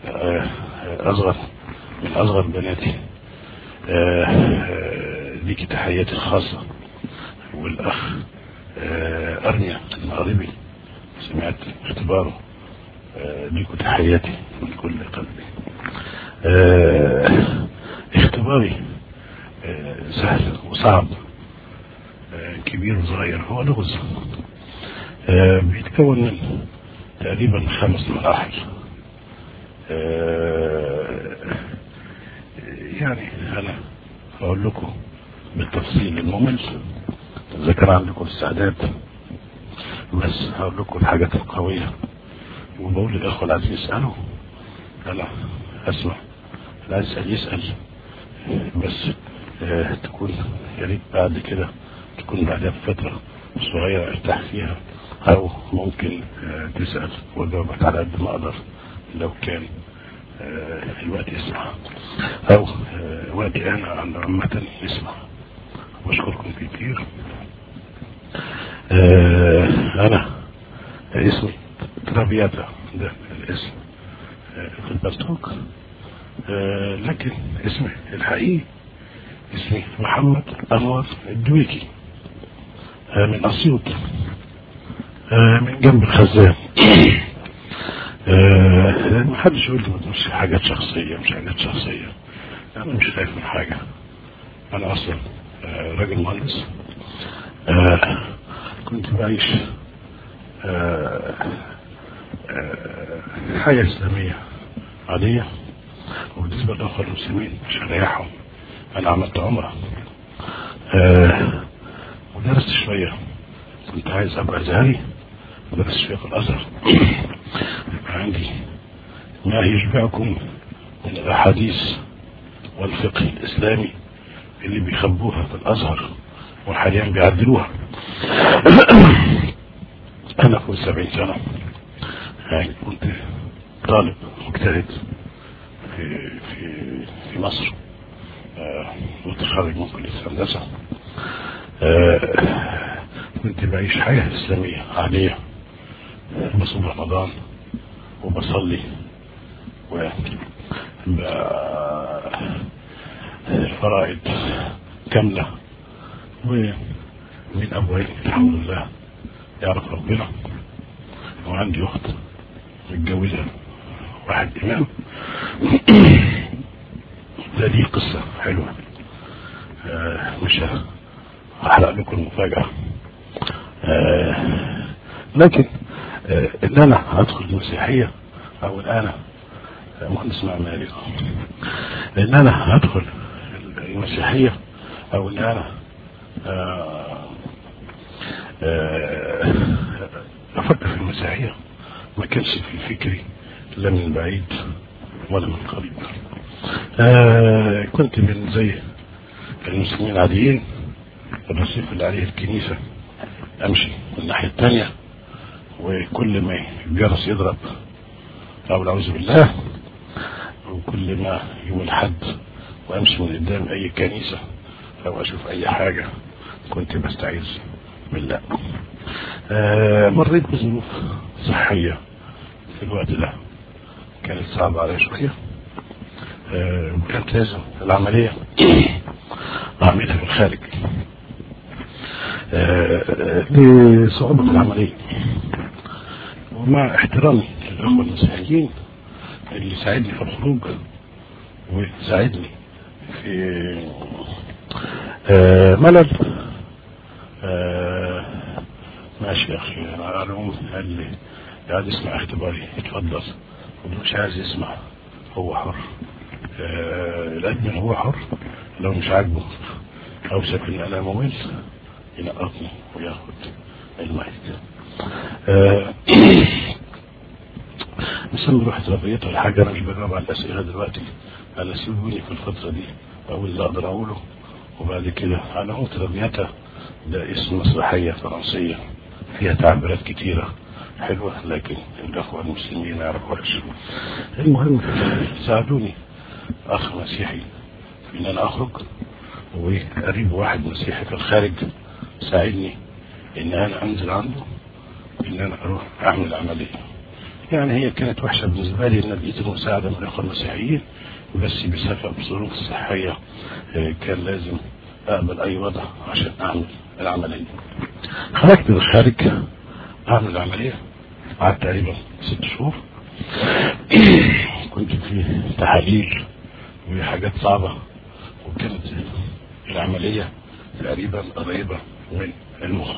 أصغر من أصغر بناتي، ليكي تحياتي الخاصة. والأخ أرميا المغربي سمعت اختباره، ليكوا تحياتي من كل قلبي. اختباري سهل وصعب، كبير وصغير، هو لغز بيتكون من تقريبا 5 مراحل. يعني أنا هقول لكم بالتفصيل الممل إذا كان عندكم استعداد، بس هقول لكم الحاجات القوية، وبقول للأخوة اللي عايزين يسألوا أنا أسمع، اللي عايز يسأل بس تكون يا ريت بعد كده تكون بعدها بفترة صغيرة ارتاح فيها، أو ممكن تسأل وأجاوبك على قد ما أقدر لو كان الوقت يسمع، أو وقتي أنا عامة يسمع. بشكركم كتير. أنا اسمي ترابياتا، ده الاسم في البستوك، لكن اسمي الحقيقي اسمي محمد أنور الدويكي، من أسيوط، من جنب الخزان. محدش يقول لي مش حاجات شخصية، مش حاجات شخصية، أنا مش خايف من حاجة. أنا أصلا راجل مهندس، كنت بعيش حياة إسلامية عادية، وبالنسبة للأخوة المسلمين عشان أريحهم أنا عملت عمرة، ودرست شوية. كنت عايز أبقى أزهري، ودرست شوية في الأزهر. عندي ما يشبعكم من الأحاديث والفقه الإسلامي اللي بيخبوها في الأزهر وحاليا بيعدلوها. أنا فوق 70 سنة، يعني كنت طالب مجتهد في مصر، متخرج من كلية الهندسة. كنت بعيش حياة إسلامية عادية، بصوم رمضان وبصلي الفرائض كاملة، ومن أبوين الحمد لله يعرف ربنا. وعندي أخت متجوزة واحد إمام. دي قصة حلوة، مش هحرق لكم المفاجأة، لكن إن أنا أدخل المسيحية، أو إن أنا مهندس معماري، إن أنا أدخل المسيحية، أو إن أنا أفكر في المسيحية، ما كانش في فكري لا من بعيد ولا من قريب. كنت من زي المسلمين العاديين، الرصيف اللي عليه الكنيسة أمشي من الناحية الثانية، وكل ما الجرس يضرب أو نعوذ بالله، وكل ما يقول حد وأمشي من قدام أي كنيسة أو أشوف أي حاجة كنت بستعيذ بالله. مريت بظروف صحية في الوقت ده كانت صعبة علي شوية، وكانت لازم العملية أعملها في الخارج لصعوبة العملية. ومع احترامي للأخوة المسيحيين اللي ساعدني في الخروج وساعدني في ملل، ماشي يا أخي، أنا على العموم قال لي قاعد يسمع اختباري اتفضل، مش عايز يسمع هو حر. الأدمن هو حر، لو مش عاجبه أو شاف إن أنا ممل ينقطني وياخد المايك. نسمي روح تربيته الحاجة. أنا مش بجاوب على الأسئلة دلوقتي، أنا سيبوني في الفترة دي أقول اللي أقدر أقوله، وبعد كده أنا قلت تربيته ده اسم مسرحية فرنسية فيها تعبيرات كتيرة حلوة، لكن الأخوة المسلمين ما يعرفوهاش. المهم ساعدوني أخ مسيحي في إن أنا أخرج، وقريب واحد مسيحي في الخارج ساعدني إن أنا أنزل عنده، إن أنا أروح أعمل عملية. يعني هي كانت وحشة بالنسبة لي ان لقيت المساعدة من الاخوة المسيحيين، بس بسبب ظروف صحية كان لازم اقبل اي وضع عشان اعمل العملية. خرجت للخارج اعمل العملية، قعدت تقريبا 6 شهور. كنت في تحاليل وحاجات صعبة، وكانت العملية تقريبا قريبة من المخ.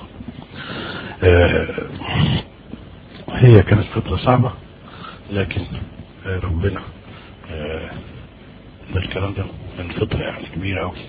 هي كانت فترة صعبة، لكن ربنا ده الكلام ده من فترة يعني كبيرة أوي.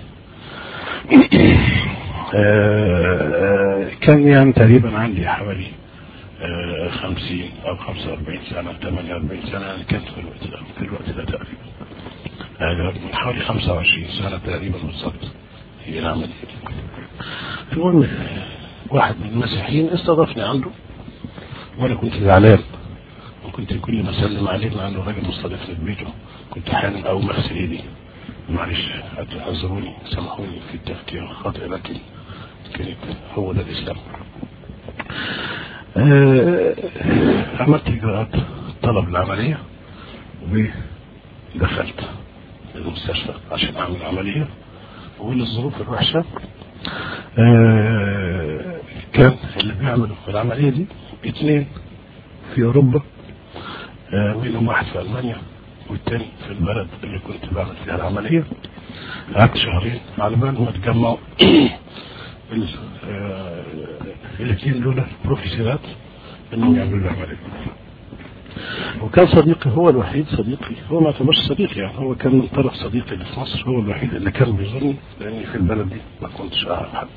كان يعني تقريبا عندي حوالي 50 أو 45 سنة 48 سنة، يعني كانت في الوقت ده تقريبا من حوالي 25 سنة تقريبا بالظبط هي العملية. المهم واحد من المسيحيين استضافني عنده، وانا كنت زعلان، وكنت كل ما اسلم عليه مع انه راجل مستضيفني في بيته كنت حانن او مغسل ايدي. معلش اعذروني سامحوني في التفكير الخاطئ، لكن كانت هو ده الاسلام. عملت اجراءات طلب العمليه ودخلت المستشفى عشان اعمل عمليه، وللظروف الوحشه كان اللي بيعملوا في العمليه دي 2 في اوروبا، منهم واحد في المانيا والتاني في البلد اللي كنت بعمل فيها العمليه. قعدت 2 شهور على بال ما تجمعوا الاثنين دول بروفيسورات انهم يعملوا العمليه. وكان صديقي هو الوحيد، صديقي هو ما اعتبرش صديقي، يعني هو كان من طرف صديقي اللي في مصر، هو الوحيد اللي كان بيزورني، لاني في البلد دي ما كنتش اعرف حد.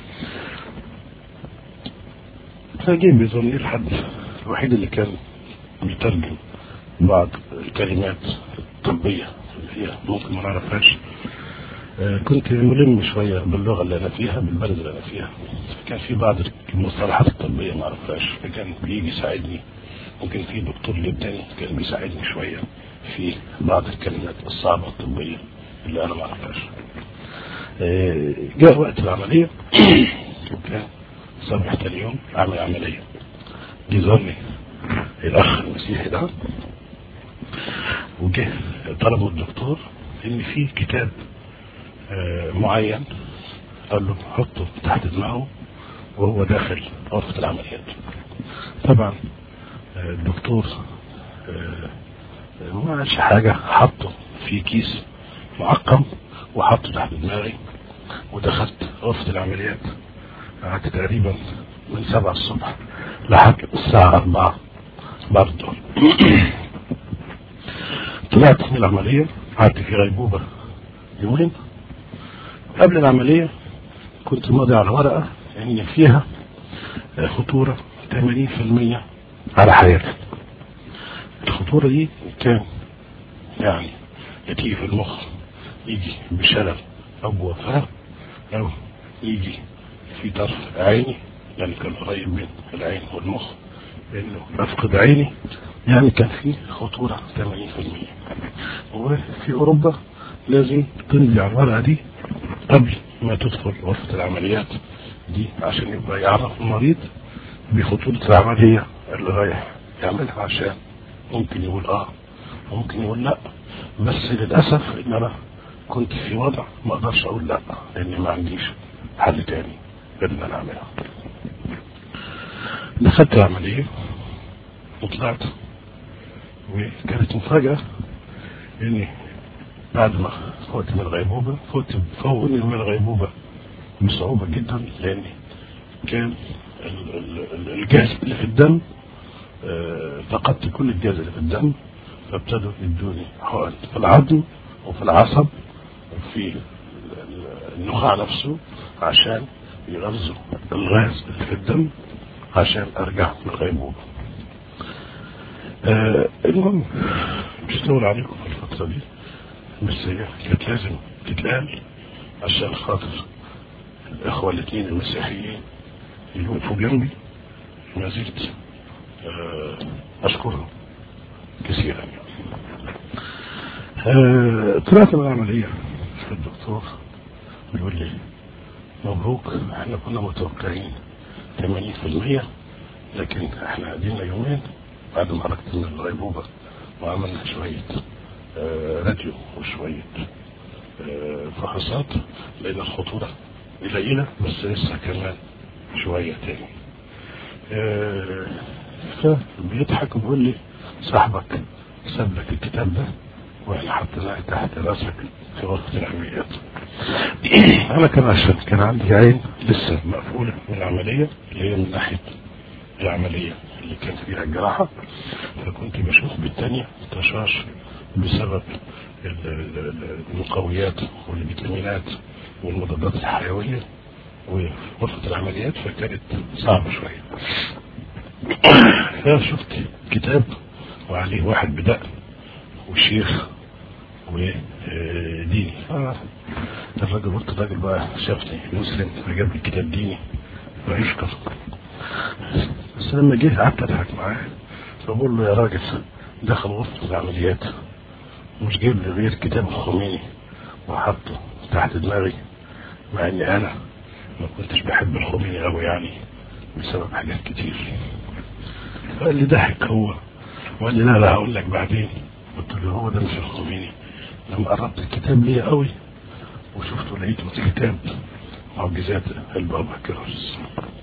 فجيب بيزورني الحد الوحيد اللي كان بيترجم بعض الكلمات الطبية اللي هي ممكن ما نعرفهاش. كنت ملم شوية باللغة اللي أنا فيها، بالبلد اللي أنا فيها، كان في بعض المصطلحات الطبية ما أعرفهاش، فكان بيجي يساعدني. ممكن في دكتور لبناني كان بيساعدني شوية في بعض الكلمات الصعبة الطبية اللي أنا ما أعرفهاش. جاء وقت العملية وكان صبح تاني يوم أعمل عملية. جزرني الأخ المسيحي ده وجه طلبوا الدكتور إن في كتاب معين، قال له حطه تحت دماغه وهو داخل غرفة العمليات. طبعا الدكتور ما عملش حاجة، حطه في كيس معقم وحطه تحت دماغي، ودخلت غرفة العمليات. قعدت تقريبا من 7 الصبح لحد الساعة 4 بعد الظهر. طلعت من العملية، قعدت في غيبوبة 2 يوم. قبل العملية كنت ماضي على ورقة يعني فيها خطورة 80% على حياتي. الخطورة دي كان يعني يتيجي في المخ، يجي بشلل أو بوفاة، أو يجي في طرف عيني، يعني كان قريب من العين والمخ لأنه أفقد عيني، يعني كان فيه خطورة 80%. وفي أوروبا لازم تنزل على الورقة دي قبل ما تدخل غرفة العمليات دي، عشان يبقى يعرف المريض بخطورة العملية اللي رايح يعملها، عشان ممكن يقول وممكن يقول لا. بس للأسف إن أنا كنت في وضع ما أقدرش أقول لا، لأني ما عنديش حل تاني غير إن أنا أعملها. دخلت العملية وطلعت، وكانت مفاجأة إني بعد ما فوت من الغيبوبة، فوقني من الغيبوبة بصعوبة جدا، لأن كان الجهاز اللي في الدم فقدت كل الجهاز اللي في الدم، فابتدوا يدوني حقن في العظم وفي العصب وفي النخاع نفسه عشان يغذوا الغاز اللي في الدم عشان ارجع من الغيبوبة. المهم مش هطول عليكم في الفترة دي، بس هي كانت لازم تتقال عشان خاطر الإخوة الاثنين المسيحيين اللي وقفوا جنبي، ما زلت أشكرهم كثيرا. طلعت من العملية، الدكتور بيقول لي مبروك، احنا كنا متوقعين 80%، لكن احنا قدينا 2 يوم بعد ما خرجت من الغيبوبة وعملنا شوية راديو وشوية فحوصات، لقينا الخطورة قليلة بس لسه كمان شوية تاني. فبيضحك وبيقول لي صاحبك ساب لك الكتاب ده واحنا حطيناه تحت راسك في غرفة العمليات. انا كان عشان كان عندي عين لسه مقفولة من العملية اللي هي من ناحية العملية اللي كان فيها الجراحة، فكنت بشوف بالتانية تشاش بسبب المقويات والفيتامينات والمضادات الحيوية وغرفة العمليات، فكانت صعبة شوية. فشفت كتاب وعليه واحد بدأ وشيخ وديني، الراجل قلت الراجل بقى شافني مسلم فجاب لي كتاب ديني ويشكر. بس لما جيت قعدت اضحك معاه فبقول له يا راجل دخل غرفة العمليات مش جايب لي غير كتاب الخميني وحطه تحت دماغي، مع اني انا ما كنتش بحب الخميني قوي يعني بسبب حاجات كتير. فقال لي ضحك هو وقال لي لا هقول لك بعدين. قلت له هو ده مش الخميني. لما قربت الكتاب ليه قوي وشفته لقيته في كتاب معجزات البابا كيرلس.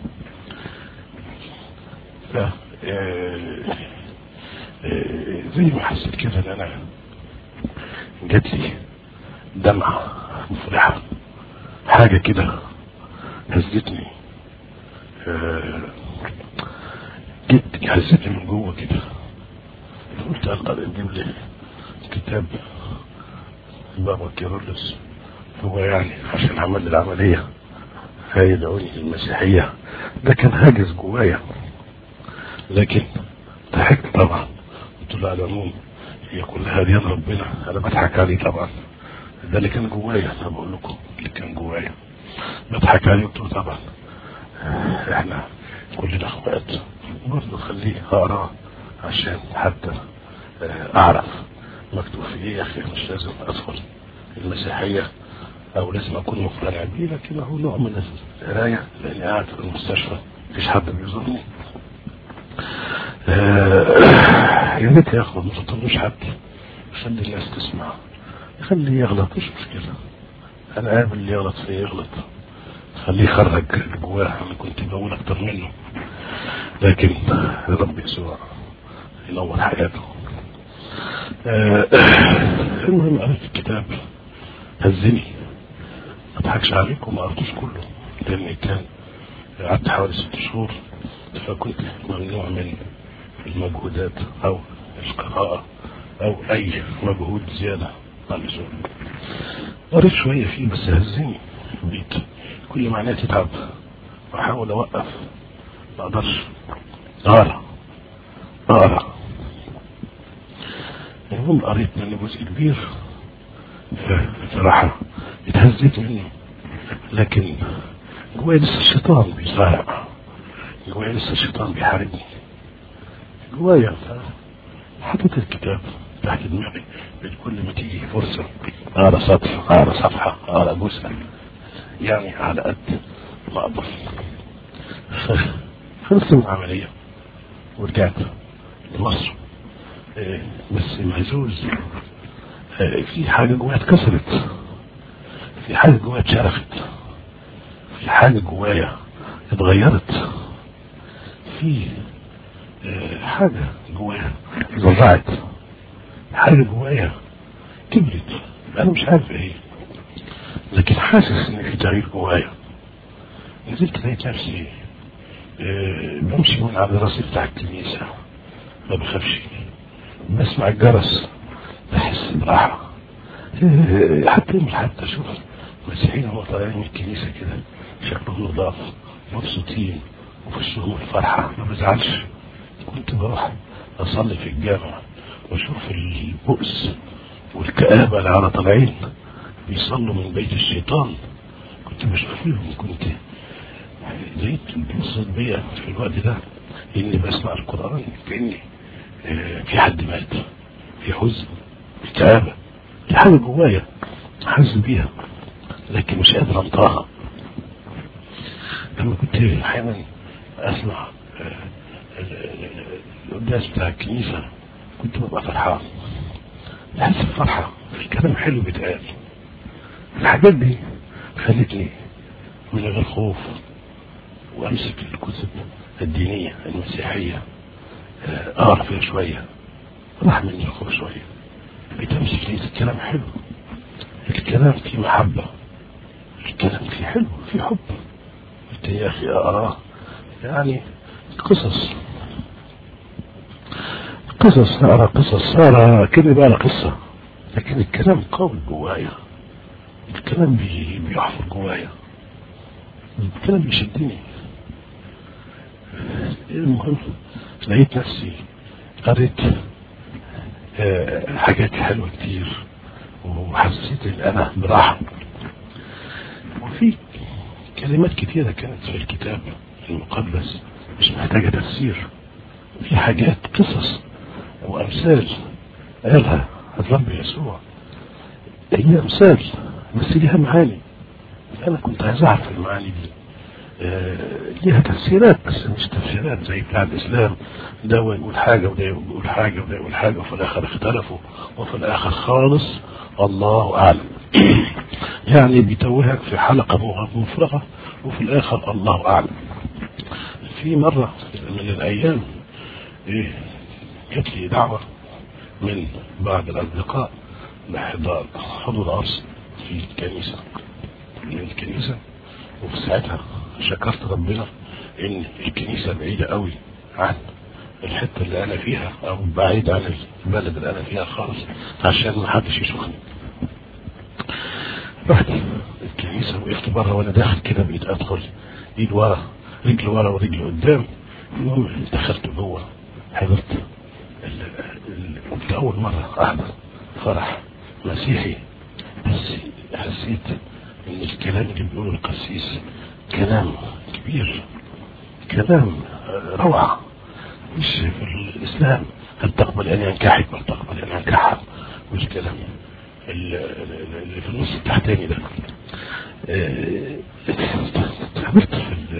زي ما حسيت كده ان انا جات لي دمعة مفرحة، حاجة كده هزتني، هزتني من جوه كده. قلت اقدر اجيب لي كتاب بابا كيرلس، هو يعني عشان عمل العملية هيدعوني المسيحية، ده كان هاجس جوايا. لكن ضحكت طبعا، قلت له على العموم هي كلها دي ربنا، انا بضحك عليه طبعا، ده اللي كان جوايا. انا بقول لكم اللي كان جوايا بضحك عليه. قلت له طبعا احنا كلنا اخوات، برضه خليه اقراه عشان حتى اعرف مكتوب في ايه. يا اخي مش لازم ادخل المسيحية او لازم اكون مقتنع بيه، لكن هو نوع من القراية لاني قاعد في المستشفى مفيش حد بيزورني. يا ريت ياخد ما تطلوش حد، خلي الناس تسمع، خليه يغلط مش مشكلة، انا قابل اللي يغلط فيه يغلط، خليه يخرج جواه. انا كنت بقول اكتر منه، لكن رب يسوع ينور حياته. المهم قريت الكتاب هزني، ما اضحكش عليكم، ما قريتوش كله لان كان قعدت حوالي 6 شهور، فكنت ممنوع من المجهودات او القراءة او اي مجهود زيادة عن اللزوم. قريت شوية فيه بس هزني، بقيت كل معناه تتعب واحاول اوقف ما اقدرش اقرا. المهم قريت منه جزء كبير بصراحة اتهزيت منه، لكن جوايا لسه الشيطان بيصارع، جوايا لسه الشيطان بيحاربني جوايا. حطيت الكتاب تحت دماغي، كل ما تيجي فرصة اقرا سطر اقرا صفحة اقرا جزء، يعني على قد ما اقدر. خلصت من العملية ورجعت لمصر، بس مهزوز، في حاجة جوايا اتكسرت، في حاجة جوايا اتشرخت، في حاجة جوايا اتغيرت، في حاجة جوايا زرعت، حاجة جوايا كبرت، انا مش عارف ايه، لكن حاسس ان في تغيير جوايا. نزلت لقيت نفسي بمشي من على راسي بتاع الكنيسة، ما بخافش، بسمع الجرس بحس براحة. حتى اشوف مسيحيين هم طالعين من الكنيسة كده شكلهم نضاف مبسوطين وفي وشهم الفرحة، ما بزعلش. كنت بروح اصلي في الجامع واشوف البؤس والكآبة اللي على طالعين بيصلوا من بيت الشيطان، كنت بشوف فيهم، كنت لقيت بيوصل بيا في الوقت ده اني بسمع القرآن كأني في حد مات، في حزن، في كآبة، في حاجة جوايا حاسس بيها لكن مش قادر انطقها. لما كنت احيانا اسمع القداس بتاع الكنيسة كنت ببقى فرحان، بحس بفرحة في كلام حلو بيتقال. الحاجات دي خلتني من غير خوف وامسك الكتب الدينية المسيحية اقرا فيها شوية، راح مني الخوف شوية. بتمسك لقيت الكلام حلو، الكلام فيه محبة، الكلام فيه حلو، فيه حب. قلت يا اخي اقراه، يعني قصص اقرا قصص، اقرا كده بقى قصة، لكن الكلام قوي جوايا، الكلام بيحفر جوايا، الكلام بيشدني. المهم لقيت نفسي قريت حاجات حلوة كتير، وحسيت ان انا براحة. وفي كلمات كتيرة كانت في الكتاب المقدس مش محتاجة تفسير، في حاجات قصص وامثال قالها الرب يسوع، هي امثال بس ليها معاني. انا كنت عايز اعرف المعاني دي. ليها تفسيرات بس مش تفسيرات زي بتاع الاسلام، ده يقول حاجة وده يقول حاجة وده يقول حاجة وفي الاخر اختلفوا، وفي الاخر خالص الله اعلم. يعني بيتوهك في حلقة مفرغة وفي الاخر الله اعلم. في مرة من الايام جات لي دعوة من بعض الاصدقاء حضور عرس في الكنيسة من الكنيسة. وفي ساعتها شكرت ربنا ان الكنيسة بعيدة قوي عن الحتة اللي انا فيها، او بعيد عن البلد اللي انا فيها خالص، عشان ما حدش يشوفني. رحت الكنيسة، وقفت بره وانا داخل كده بقيت ادخل ايد ورا رجل ورا ورجل قدام. المهم دخلت جوه، حضرت كنت اول مرة احضر فرح مسيحي، بس حسيت ان الكلام اللي بيقوله القسيس كلام كبير، كلام روعة. مش في الاسلام هل تقبل ان ينكحك ولا تقبل ان ينكحها، مش كلام اللي في النص التحتاني ده. عملت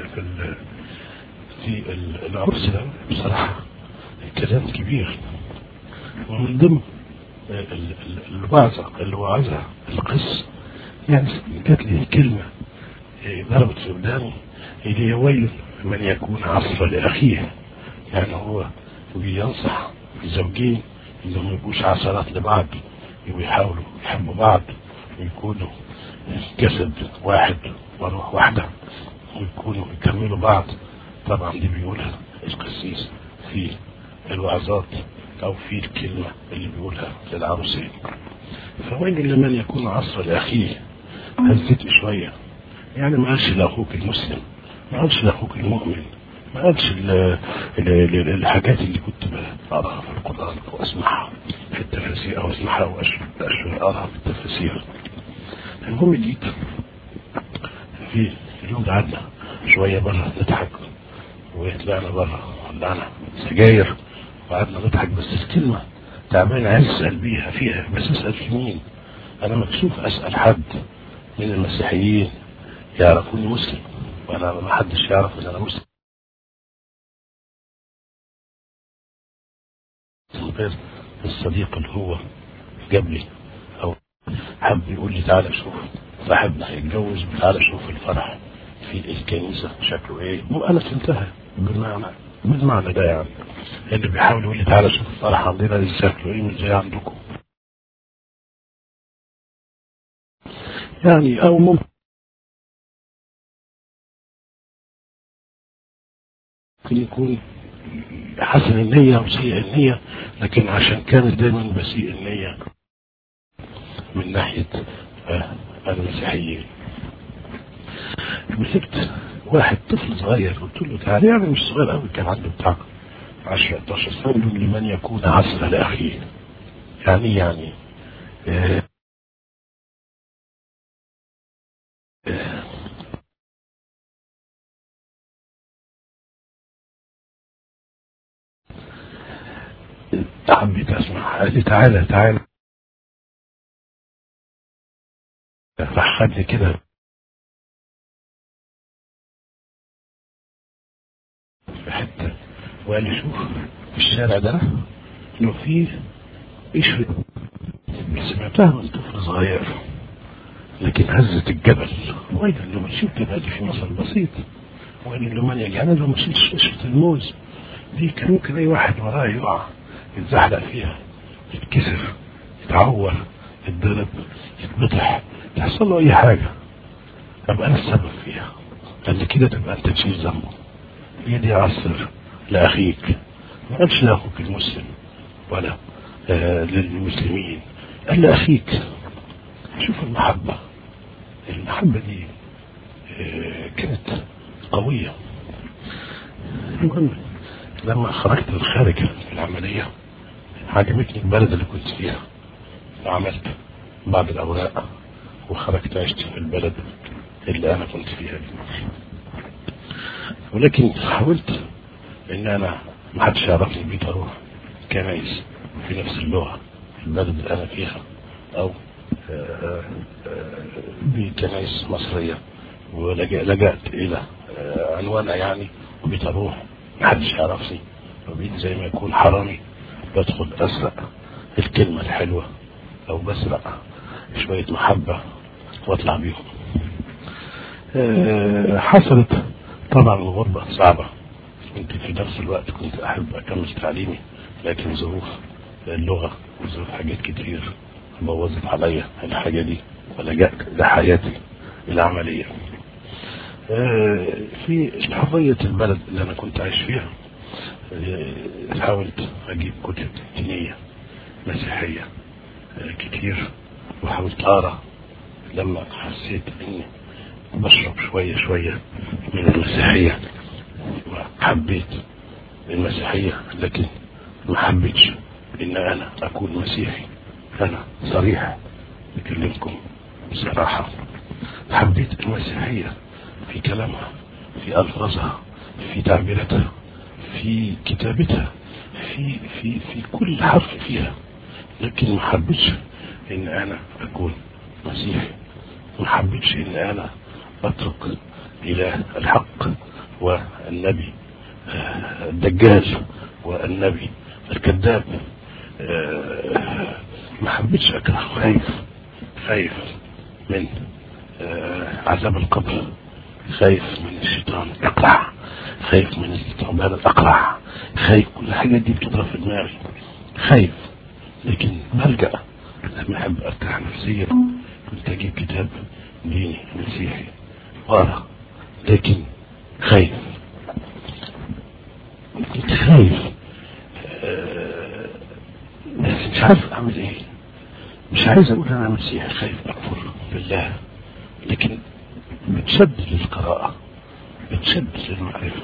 في العرس ده بصراحة كلام كبير. ومن ضمن الوعظة اللي وعظها القس، يعني جات لي كلمة ضربت في وداني، هي ويل من يكون عصفا لأخيه. يعني هو بينصح الزوجين انهم ما يبقوش عصرات لبعض، ويحاولوا يحبوا بعض ويكونوا جسد واحد وروح واحدة، ويكونوا يكملوا بعض. طبعا دي بيقولها القسيس في الوعظات او في الكلمة اللي بيقولها للعروسين. فويل لمن يكون عصفا لأخيه، هزيت شوية، يعني ما قالش لاخوك المسلم، ما قالش لاخوك المؤمن، ما قالش الحاجات اللي كنت بقراها في القرآن او اسمعها في التفاسير، او اسمعها واقراها في التفاسير. المهم جيت في اليوم ده قعدنا شوية بره نضحك، وطلعنا بره ولعنا سجاير وقعدنا نضحك. بس الكلمة تعبان عايز اسأل بيها فيها، بس اسأل في مين؟ انا مكسوف اسأل حد من المسيحيين يعرفوني مسلم، وانا ما حدش يعرف ان انا مسلم غير الصديق اللي هو جاب لي او حب يقول لي تعالى شوف صاحبنا هيتجوز، تعالى شوف الفرح في الكنيسة شكله ايه. وانا فهمتها بالمعنى ده، يعني اللي بيحاول يقول لي تعالى شوف الفرح عندنا شكله ايه مش زي عندكم، يعني او ممكن يكون حسن النية او سيء النية، لكن عشان كانت دايما بسيء النية من ناحية المسيحيين. مسكت واحد طفل صغير قلت له تعالى، يعني مش صغير قوي، كان عنده بتاع 10 11 سنة، لمن يكون عصر لأخيه. يعني آه حبيت اسمع، قال لي تعالى تعالى، راح خدني كده في حتة وقال لي شوف في الشارع ده انه فيه قشرة، سمعتها من طفل صغير لكن هزت الجبل. وايضا لو مشيت كده في مصر بسيط، وان لو من يعني لو مشيت قشرة الموز دي كان ممكن اي واحد وراه يقع، يتزحلق فيها، يتكسر، يتعور، يتضرب، يتبطح، تحصل له اي حاجة، ابقى انا السبب فيها. قال لي كده تبقى انت تشيل ذنبه. هي دي عصر لاخيك، ما قالش لاخوك المسلم ولا للمسلمين، قال لاخيك. شوف المحبة دي كانت قوية. المهم لما خرجت الخارج العملية عجبتني البلد اللي كنت فيها، وعملت بعض الأوراق وخرجت عشت في البلد اللي أنا كنت فيها دي. ولكن حاولت إن أنا محدش يعرفني بيت أروح كنايس في نفس اللغة في البلد اللي أنا فيها، أو بكنايس مصرية، ولجأت إلى عنوانها يعني، وبيت أروح محدش يعرفني، وبيت زي ما يكون حرامي بدخل أسرق الكلمة الحلوة أو بسرق شوية محبة واطلع بيهم. حصلت طبعا الغربة صعبة، كنت في نفس الوقت كنت أحب أكمل تعليمي، لكن ظروف اللغة وظروف حاجات كتير بوظت عليا الحاجة دي، ولجأت لحياتي العملية. في حرية البلد اللي أنا كنت عايش فيها حاولت أجيب كتب دينية مسيحية كتير، وحاولت أقرأ. لما حسيت إني بشرب شوية من المسيحية وحبيت المسيحية، لكن ما حبيتش إن أنا أكون مسيحي. أنا صريح بكلمكم بصراحة، حبيت المسيحية في كلامها، في ألفاظها، في تعبيراتها، في كتابتها، في كل حرف فيها، لكن ما حبيتش إن أنا أكون مسيحي. ما حبيتش إن أنا أترك إله الحق والنبي الدجال والنبي الكذاب. ما حبيتش أكره، خايف من عذاب القبر، خايف من الشيطان الأقرع، خايف من الثعبان الأقرع، خايف. كل الحاجات دي بتضرب في دماغي، خايف. لكن بلجأ لما أحب أرتاح نفسيا كنت أجيب كتاب ديني مسيحي وأقرأ، لكن خايف، كنت خايف. بس مش عارف أعمل إيه. مش عايز أقول أنا مسيحي خايف أكفر بالله، لكن بتشد للقراءة، بتشد للمعرفة.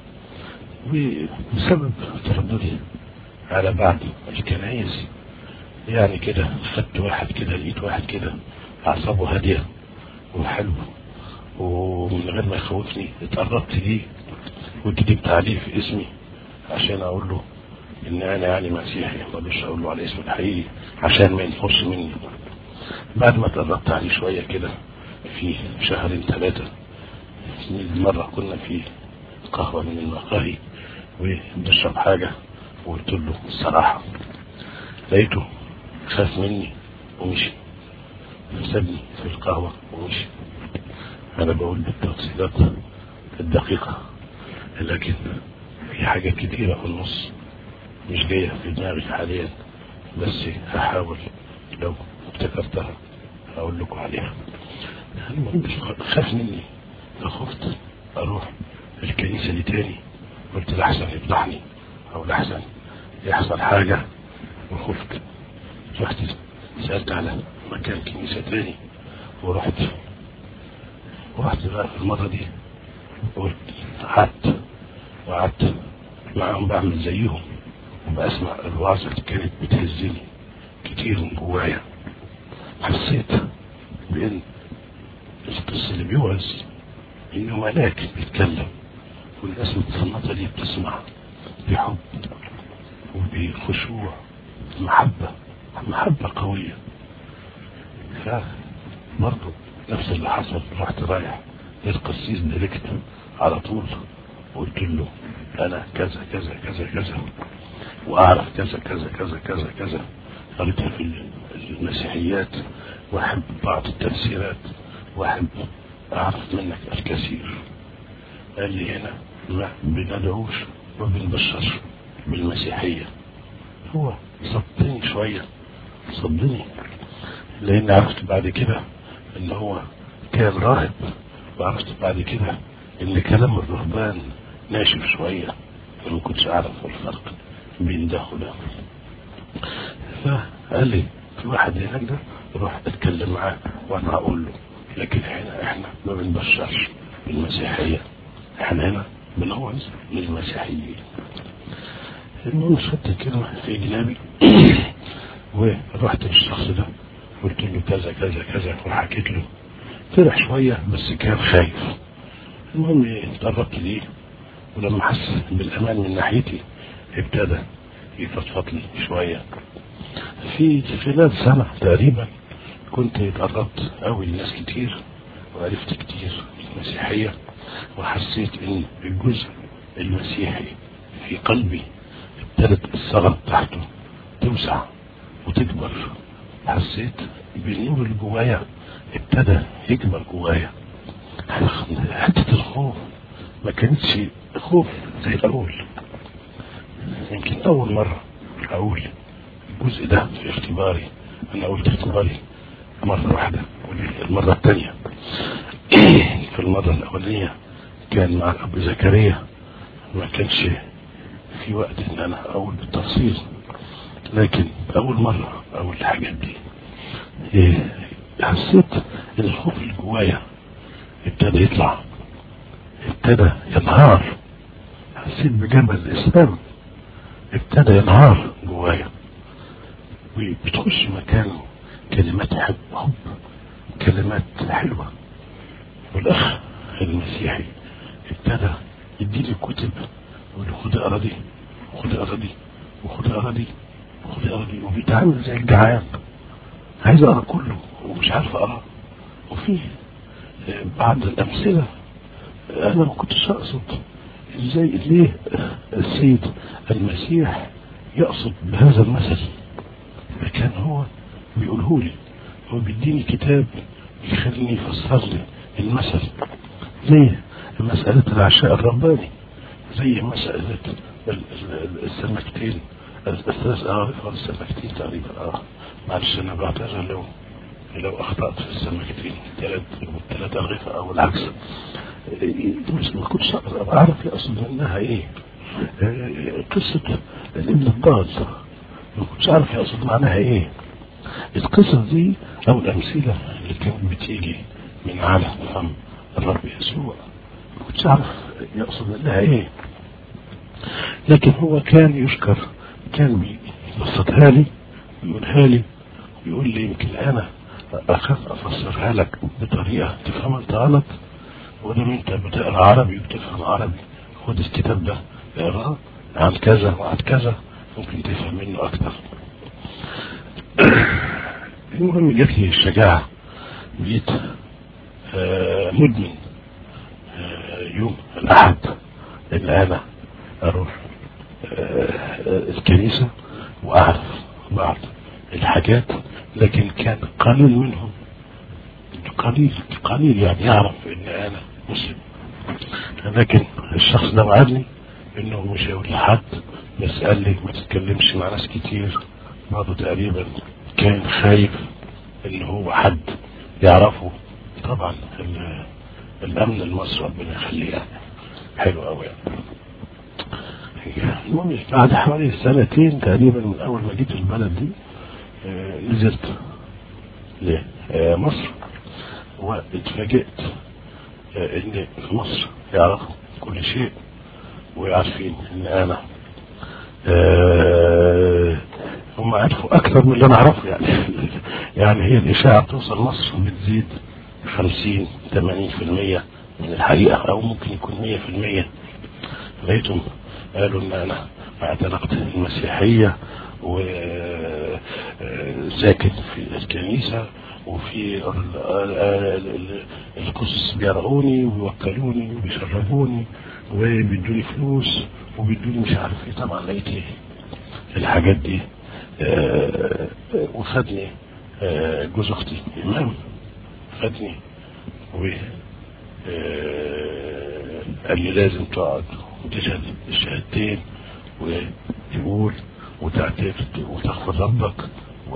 وبسبب ترددي على بعض الكنائس يعني كده خدت واحد كده، لقيت واحد كده أعصابه هادية وحلو ومن غير ما يخوفني، اتقربت ليه وكتبت عليه في اسمي عشان أقول له إن أنا يعني مسيحي، ما اقدرش أقول له على اسمي الحقيقي عشان ما ينفرش مني. بعد ما اتقربت عليه شوية كده في شهرين 3 مرة كنا في قهوة من المقاهي وبنشرب حاجة، وقلت له الصراحة، لقيته خاف مني ومشي، سابني في القهوة ومشي. أنا بقول بالتفصيلات الدقيقة، لكن في حاجات كتيرة في النص مش جاية في دماغي حاليا، بس هحاول لو افتكرتها أقول لكم عليها. المهم خاف مني، فخفت أروح الكنيسة دي تاني، قلت لحسن يفضحني أو لحسن يحصل حاجة، وخفت. رحت سألت على مكان كنيسة تاني ورحت بقى في المرة دي، قلت وقعدت معهم بعمل زيهم، وبأسمع الوعظة اللي كانت بتهزني كتير من جوايا. حسيت بأن القصة اللي بيوعظ إنه ملاك بيتكلم، والناس المتصنطة دي بتسمع بحب وبخشوع، محبة قوية. فبرضه نفس اللي حصل، رحت رايح للقسيس ديريكت على طول وقلت له انا كذا كذا كذا كذا واعرف كذا كذا كذا كذا كذا، قريتها في المسيحيات واحب بعض التفسيرات واحب اعرف منك الكثير. قال لي هنا ما بندعوش وبنبشرش بالمسيحية. هو صدني شوية، صدني، لان عرفت بعد كده ان هو كان راهب، وعرفت بعد كده ان كلام الرهبان ناشف شوية، فما كنتش اعرف الفرق بين ده وده. فقال لي في واحد هناك ده روح اتكلم معاه وانا هقول له، لكن هنا احنا ما بنبشرش بالمسيحية، احنا هنا بنوعظ للمسيحيين. المهم خدت الكلمة في جنابي ورحت للشخص ده قلت له كذا كذا كذا وحكيت له. فرح شوية بس كان خايف. المهم اتقربت ليه، ولما حس بالامان من ناحيتي ابتدى يفضفض لي شوية. في خلال سنة تقريبا كنت اتقربت قوي لناس كتير وعرفت كتير المسيحية، وحسيت ان الجزء المسيحي في قلبي ابتدت الثغرة بتاعته توسع وتكبر. حسيت بالنور اللي جوايا ابتدى يكبر جوايا. حتة الخوف ما كانتش خوف زي الاول. يمكن اول مرة اقول الجزء ده في اختباري، انا قلت اختباري مرة واحدة والمرة الثانية في المرة الاولية كان مع الاب زكريا، ما كانش في وقت ان انا اقول بالتفصيل، لكن اول مرة اقول الحاجات دي حسيت ان الخوف اللي جوايا ابتدى يطلع، ابتدى ينهار. حسيت بجبل الاسلام ابتدى ينهار جوايا، وبتخش مكانه كلمات حب، كلمات حلوة. والاخ المسيحي ابتدى يديني كتب ويقول خد اقرا دي وخد اقرا دي وخد اقرا دي وخد اقرا دي، وبيتعامل زي الجعان عايز اقرا كله ومش عارف اقرا. وفي بعض الامثله انا ما كنتش اقصد ازاي ليه السيد المسيح يقصد بهذا المثل، فكان هو بيقوله لي، هو بيديني كتاب يخليني يفسر لي المثل، زي مسألة العشاء الرباني، زي مسألة السمكتين، الثلاث أغرفة والسمكتين تقريبا. معلش أنا بعتذر لو أخطأت في السمكتين، ثلاث أغرفة أو العكس. ما كنتش أعرف يقصد منها إيه. قصة الابن الضال ما كنتش أعرف يقصد معناها إيه. القصص دي أو الأمثلة اللي كانت بتيجي من على فم الرب يسوع ما كنتش أعرف يقصد منها إيه، لكن هو كان يشكر، كان بيبسطها لي ويقولها لي، ويقول لي يمكن أنا أخاف أفسرها لك بطريقة تفهم أنت غلط، ودام أنت بتقرأ عربي وبتفهم عربي خد الكتاب ده اقرأه عن كذا وعن كذا ممكن تفهم منه أكتر. المهم جات لي الشجاعة، بقيت مدمن يوم الأحد اللي أنا أروح الكنيسة وأعرف بعض الحاجات، لكن كان قليل منهم، قليل يعني يعرف إن أنا مسلم. لكن الشخص ده وعدني إنه مش هيقول لحد، بس قال لي ما تتكلمش مع ناس كتير. برضه تقريبا كان خايف إن هو حد يعرفه. طبعا الأمن المصري ربنا يخليه يعني حلو قوي يعني. المهم بعد حوالي سنتين تقريبا من أول ما جيت البلد دي نزلت لمصر، واتفاجئت ان في مصر يعرفوا كل شيء ويعرفين ان انا هم عرفوا اكثر من اللي انا اعرفه يعني. يعني هي الاشاعة بتوصل مصر بتزيد 50-80% من الحقيقة، او ممكن يكون 100%. لقيتهم قالوا ان انا اعتنقت المسيحية وساكن في الكنيسة، وفي القصص بيرعوني ويوكلوني وبيشربوني وبيدوني فلوس وبيدوني مش عارف ايه. طبعا لقيت ايه الحاجات دي. وخدني جوز اختي امام، خدني و قال لي لازم تقعد وتشهد الشهادتين وتقول وتعترف وتغفر ربك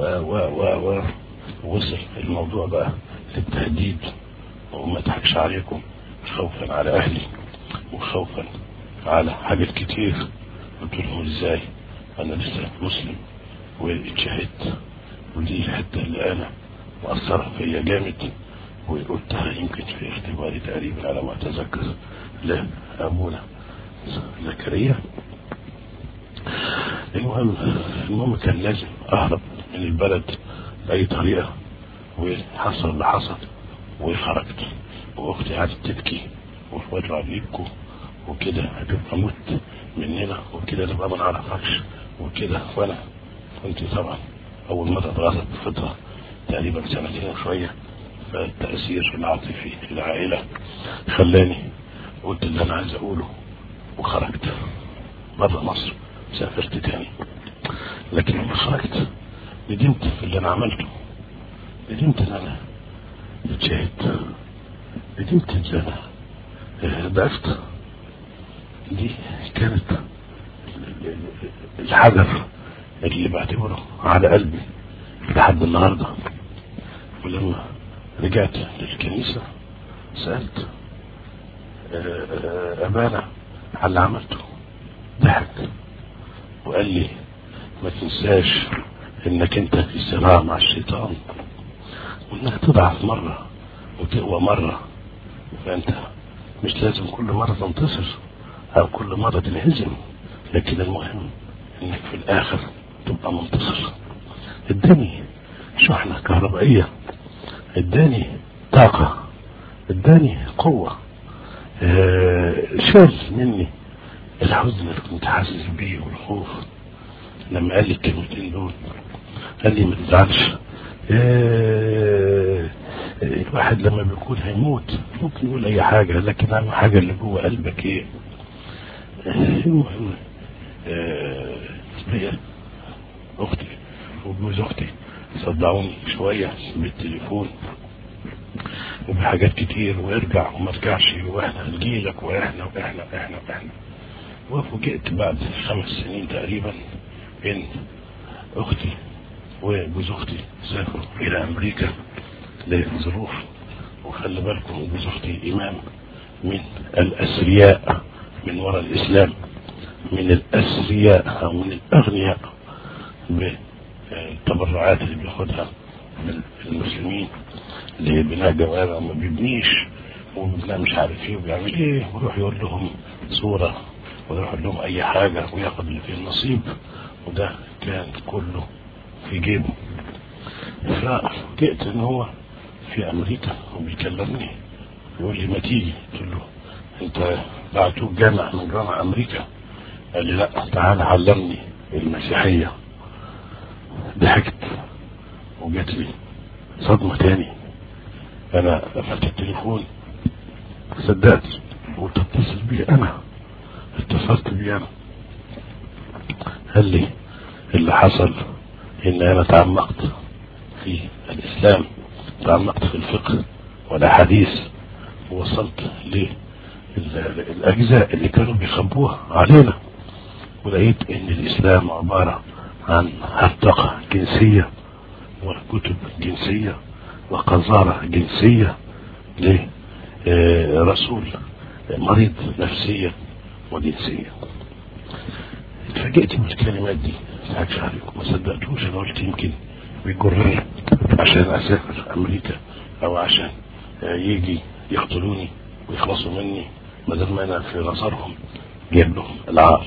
ووصل الموضوع بقى للتهديد، وما اضحكش عليكم، خوفا على اهلي وخوفا على حاجات كتير. قلت لهم ازاي انا لسه مسلم واتشهدت، ودي الحته اللي انا مأثرة فيا جامد، وقلتها يمكن في اختباري تقريبا على ما اتذكر لابونا زكريا. المهم كان لازم اهرب من البلد باي طريقه، وحصل اللي حصل وخرجت. واختي قعدت تبكي وتوجع بيبكوا وكده، هتبقى موت مننا وكده، نبقى ما نعرفكش وكده. وانا كنت طبعا اول مره اتغرب بفتره تقريبا سنتين وشويه، فالتأثير العاطفي في العائلة خلاني قلت اللي انا عايز اقوله وخرجت بره مصر، سافرت تاني. لكن لما خرجت ندمت في اللي انا عملته، ندمت ان انا اتشهدت، ندمت ان انا ضعفت. دي كانت الحجر اللي بعتبره على قلبي لحد النهارده. ولما رجعت للكنيسة سألت أبانا على اللي عملته، ضحك وقال لي ما تنساش انك انت في صراع مع الشيطان، وانك تضعف مرة وتقوى مرة، فانت مش لازم كل مرة تنتصر او كل مرة تنهزم، لكن المهم انك في الاخر تبقى منتصر. اداني شحنة كهربائية، اداني طاقة، اداني قوة، شال مني الحزن اللي كنت حاسس بيه والخوف. لما قال لي الكلمتين دول قال لي ما تزعلش، الواحد لما بيكون هيموت ممكن يقول اي حاجة، لكن اهم حاجة اللي جوه قلبك ايه. المهم هي اختي وجوز اختي صدعوني شوية بالتليفون وبحاجات كتير، وارجع وما ترجعش واحنا هنجيلك واحنا واحنا واحنا واحنا. وفوجئت بعد 5 سنين تقريبا ان اختي وجوز اختي سافروا الى امريكا لظروف. وخلي بالكم جوز اختي امام من الاثرياء من وراء الاسلام، من الاثرياء او من الاغنياء بالتبرعات اللي بياخدها من المسلمين لبناء جوامع، ما بيبنيش وبناء مش عارف ايه وبيعمل ايه، ويروح يقول لهم صورة ويروح يقول لهم اي حاجة وياخد اللي فيه النصيب، وده كان كله في جيبه. فجئت ان هو في امريكا وبيكلمني يقول لي ما تيجي. قلت له انت بعتوك جامع من جامع امريكا؟ قال لي لا، تعال علمني المسيحية. ضحكت وجات لي صدمة تاني. انا قفلت التليفون، صدقت قلت اتصل بي انا، اتصلت بي انا. قال لي اللي حصل ان انا تعمقت في الاسلام، تعمقت في الفقه والاحاديث، ووصلت للاجزاء اللي كانوا بيخبوها علينا، ولقيت ان الاسلام عبارة عن هرطقة جنسية وكتب جنسية وقذارة جنسية لرسول مريض نفسيا وجنسيا. اتفاجئت من الكلمات دي، متضحكش عليكم، ما صدقتوش. انا قلت يمكن بيجرني عشان اسافر امريكا او عشان يجي يقتلوني ويخلصوا مني بدل ما انا في نظرهم جايب لهم العار.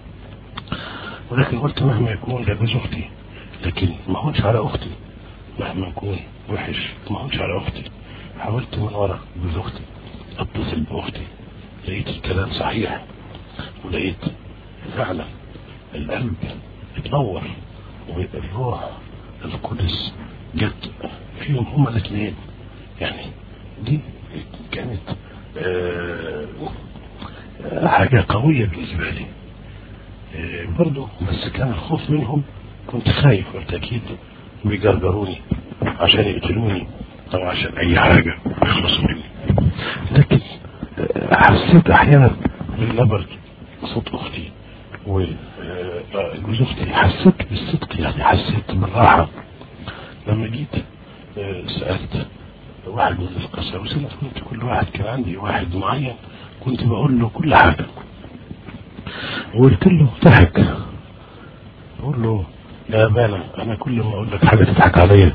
ولكن قلت مهما يكون ده جوز اختي، لكن ما هونش على اختي، مهما يكون وحش ما هونش على اختي. حاولت من ورا جوز اختي اتصل باختي، لقيت الكلام صحيح، ولقيت فعلا القلب اتنور والروح القدس جت فيهم هما الاثنين. يعني دي كانت حاجة قوية بالنسبة لي. برضه بس كان الخوف منهم، كنت خايف قلت اكيد بيجرجروني عشان يقتلوني او عشان اي حاجة يخلصوا مني. لكن حسيت احيانا بالنبر صوت اختي وجوز اختي، حسيت بالصدق، يعني حسيت بالراحة لما جيت سألت واحد من القساوسة. كنت كل واحد كان عندي واحد معين كنت بقول له كل حاجة، وقلت له ضحك، بقول له يا أبانا أنا كل ما أقول لك حاجة تضحك عليا.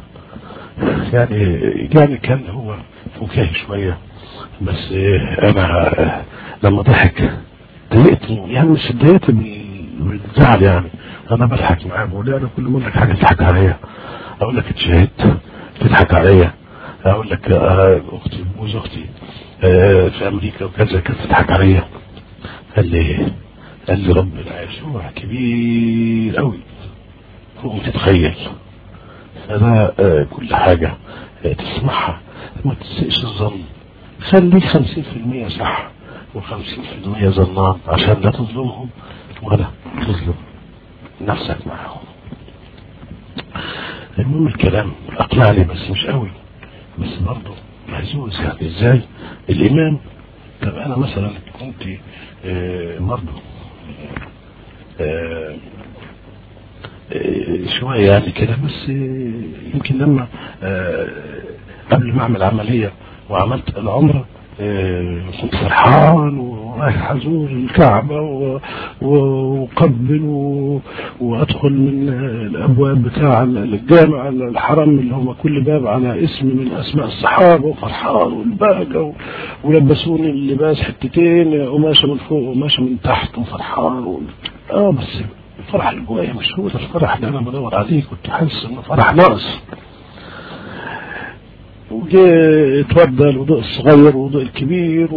يعني كان هو فكاهي شوية، بس أنا لما ضحك ضايقت، يعني مش اتضايقت بالزعل، يعني أنا بضحك معاه، بقول له أنا كل ما أقول لك حاجة تضحك عليا، أقول لك اتشهدت تضحك عليا، أقول لك أختي جوز أختي في أمريكا وكذا كانت تضحك عليا. قال لي ربنا يسوع كبير قوي فوق ما تتخيل. فده كل حاجة تسمعها ما تسئش الظن، خلي 50% صح و50% ظنان عشان لا تظلمهم ولا تظلم نفسك معهم. المهم الكلام أقنعني بس مش قوي، بس برضه مهزوز. يعني ازاي الإمام؟ طب أنا مثلا كنت برضه شوية يعني كده، بس يمكن لما قبل ما اعمل عملية وعملت العمرة كنت فرحان ورايح ازور الكعبة وقبل وادخل من الابواب بتاع الجامع الحرم اللي هو كل باب على اسم من اسماء الصحابة، وفرحان والبهجة ولبسوني اللباس حتتين قماشة من فوق وقماشة من تحت وفرحان بس الفرح اللي جوايا مش هو ده الفرح اللي انا بدور عليه. كنت حاسس انه فرح ناقص. وجاء اتوضى الوضوء الصغير ووضوء الكبير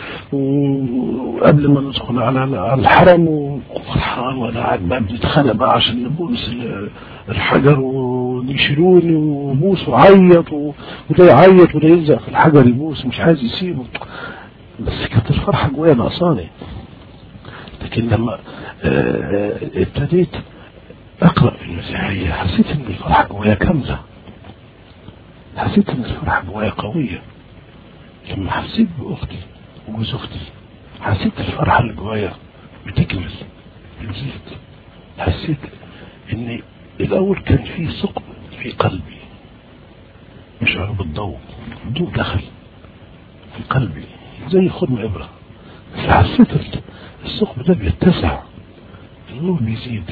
وقبل ما ندخل على الحرم وفرحان، وانا قاعد بقى بنتخانق بقى عشان نبوس الحجر ويشيلوني وبوس وعيط وده يعيط وده يلزق في الحجر يبوس مش عايز يسيبه. بس كانت الفرحة جوايا ناقصاني. لكن لما ابتديت اقرأ في المسيحية حسيت ان الفرحة جوايا كاملة، حسيت ان الفرحة جوايا قوية. لما حسيت باختي وجوز اختي حسيت الفرحة اللي جوايا بتكمل بتزيد. حسيت ان الاول كان في ثقب في قلبي يشعر بالضوء، الضوء دخل في قلبي زي خرم ابرة، فحسيت الثقب ده بيتسع، النور بيزيد،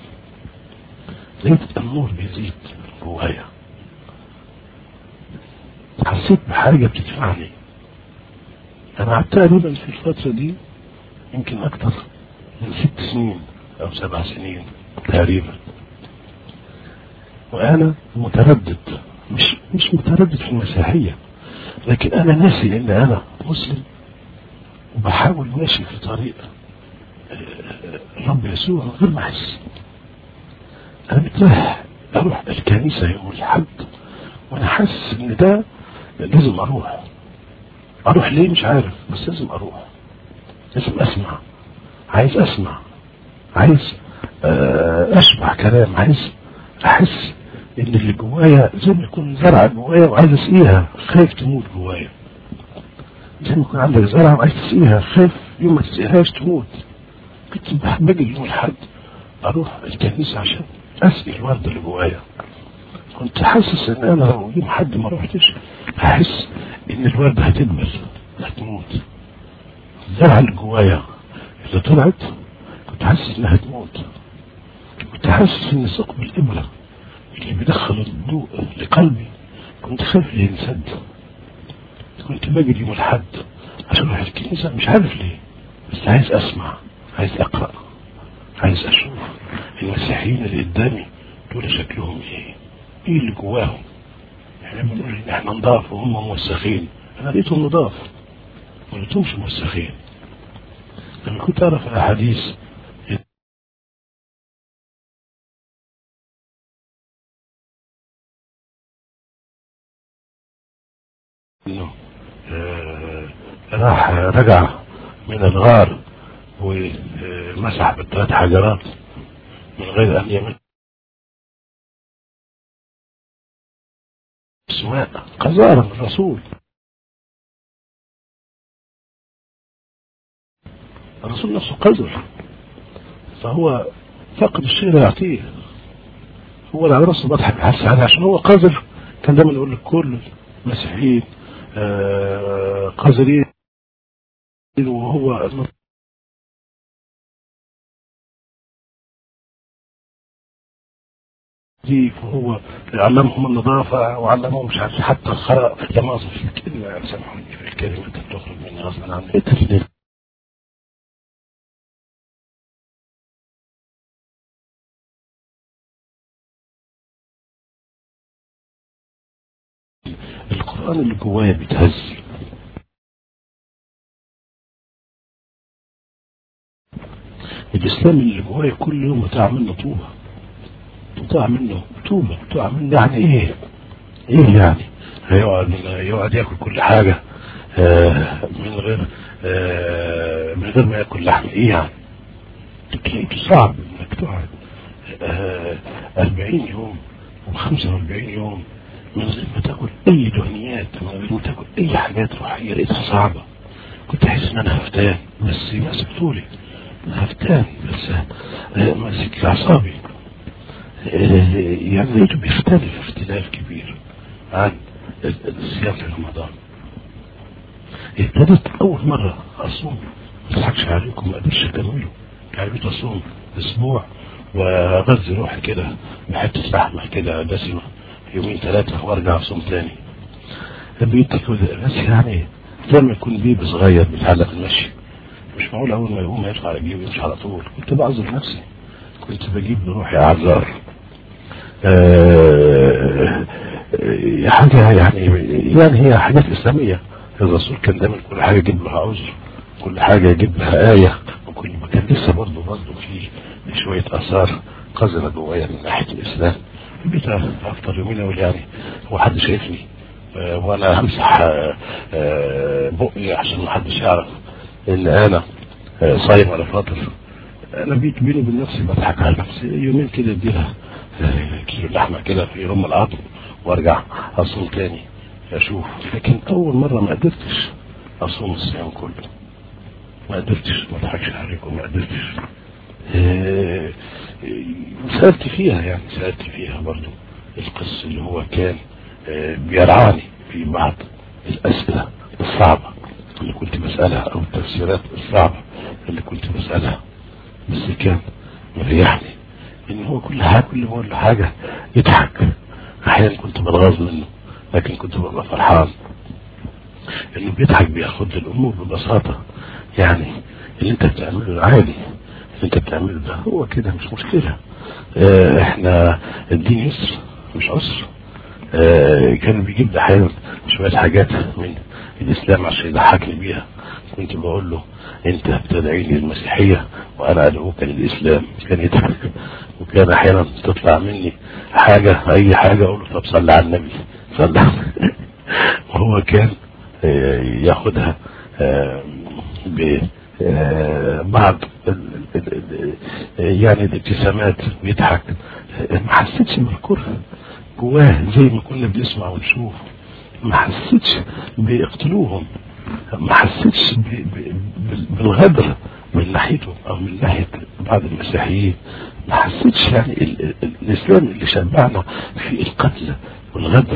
لقيت النور بيزيد جوايا. حسيت بحاجة بتدفعني. انا قعدت تقريبا في الفترة دي يمكن اكتر من 6 سنين او 7 سنين تقريبا وانا متردد، مش متردد في المسيحية، لكن انا ناسي ان انا مسلم وبحاول ماشي في طريق الرب يسوع من غير ما احس. انا متراح اروح الكنيسة يوم الاحد وانا حاسس ان ده لازم اروح ليه مش عارف، بس لازم اروح، لازم اسمع، عايز اسمع، عايز اشبع كلام، عايز احس ان اللي جوايا زي ما يكون زرعة جوايا وعايز اسقيها، خايف تموت جوايا. زي ما يكون عندك زرعة وعايز تسقيها، خايف يوم ما تسقيهاش تموت. كنت باجي يوم الاحد اروح الكنيسة عشان اسقي الورد اللي جوايا. كنت حاسس ان انا لو يوم حد ما روحتش هحس ان الورد هتدمر هتموت. الزرعة اللي جوايا اللي طلعت كنت حاسس انها هتموت. كنت حاسس ان ثقب الابرة اللي بيدخل الضوء لقلبي كنت خايف ينسد. كنت باجي يوم الاحد عشان اروح الكنيسة مش عارف ليه، بس عايز اسمع، عايز اقرأ، عايز اشوف المسيحيين اللي قدامي دول شكلهم ايه اللي جواهم. احنا بنقول ان احنا نضاف وهم موسخين، انا لقيتهم نضاف ما لقيتهمش موسخين. لما كنت اعرف الاحاديث انه راح رجع من الغار ومسح بالثلاث حجرات من غير ان يمس ماء، قذارة من الرسول نفسه قذر، فهو فقد الشيء لا يعطيه. هو اللي على راسه بضحك عليه عشان هو قذر. كان دايما يقول لك كل المسيحيين قذرين، وهو نظيف، وهو علمهم النظافة وعلمهم مش عارف حتى الخرق. لما أصل في الكلمة سامحوني في الكلمة تخرج مني غصبا عني. القرآن اللي جوايا بيتهز، الإسلام اللي جوايا كل يوم بتاع منه طوبة، بتاع منه توبة، بتاع منه يعني إيه يعني يقعد ياكل كل حاجة من غير ما ياكل لحم. إيه يعني؟ تلاقيته صعب إنك تقعد 40 يوم و45 يوم من غير ما تاكل أي دهنيات، من غير ما تاكل أي حاجات روحية. لقيتها صعبة. كنت أحس إن أنا هفتان، بس ماسك طولي هفتان، بس ماسك أعصابي. يعني لقيته بيختلف اختلاف كبير عن الصيام في رمضان. ابتديت أول مرة أصوم، ما أضحكش عليكم، ما قدرتش أكمله. يعني أصوم أسبوع وأغذي روحي كده بحتة لحمة كده دسمة يومين ثلاثة وأرجع أصوم تاني. بقيت كده بس يعني زي ما يكون بيبي صغير بيتعلم المشي. مش معقول أول ما يقوم يدفع رجليه ويمشي على طول. كنت بعذر نفسي، كنت بجيب لروحي أعذار. حاجة يعني هي حاجات إسلامية. الرسول كان دايما كل حاجة يجيب لها عذر، كل حاجة يجيب لها آية، وكل ما كان لسه برضه في شوية آثار قذرة جوايا من ناحية الإسلام. بقيت أفطر يومين أقول يعني هو حد شايفني وأنا همسح بقي عشان ما حدش يعرف إن أنا صايم ولا فاطر. أنا بيت بيني وبين نفسي بضحك على نفسي. يومين كده اديها كيلو لحمة كده في رم العظم وارجع اصوم تاني اشوف. لكن اول مرة ما قدرتش اصوم الصيام كله، ما قدرتش، ما اضحكش عليكم، ما قدرتش. سألت فيها برضو القس اللي هو كان بيرعاني في بعض الاسئلة الصعبة اللي كنت بسألها، او التفسيرات الصعبة اللي كنت بسألها، بس كان مريحني ان هو كل ما اقول له حاجة يضحك. احيانا كنت بتغاظ منه، لكن كنت ببقى فرحان انه بيضحك، بياخد الامور ببساطة. يعني اللي انت بتعمله عادي، اللي انت بتعمله ده هو كده مش مشكلة. احنا الدين يسر مش عسر. كان بيجيب لي احيانا شوية حاجات من الاسلام عشان يضحكني بيها. كنت بقول له انت بتدعيني للمسيحية وانا ادعوك للاسلام. كان يضحك. وكان احيانا تطلع مني اي حاجة اقول له طب صلي على النبي، صلي وهو كان ياخدها ببعض يعني الابتسامات ويضحك. ما حسيتش بالكره جواه زي ما كنا بنسمع ونشوف. ما حسيتش بيقتلوهم، ما حسيتش بالغدر من ناحيته او من ناحية بعض المسيحيين. ما حسيتش يعني الاسلام اللي شبعنا في القتل والغدر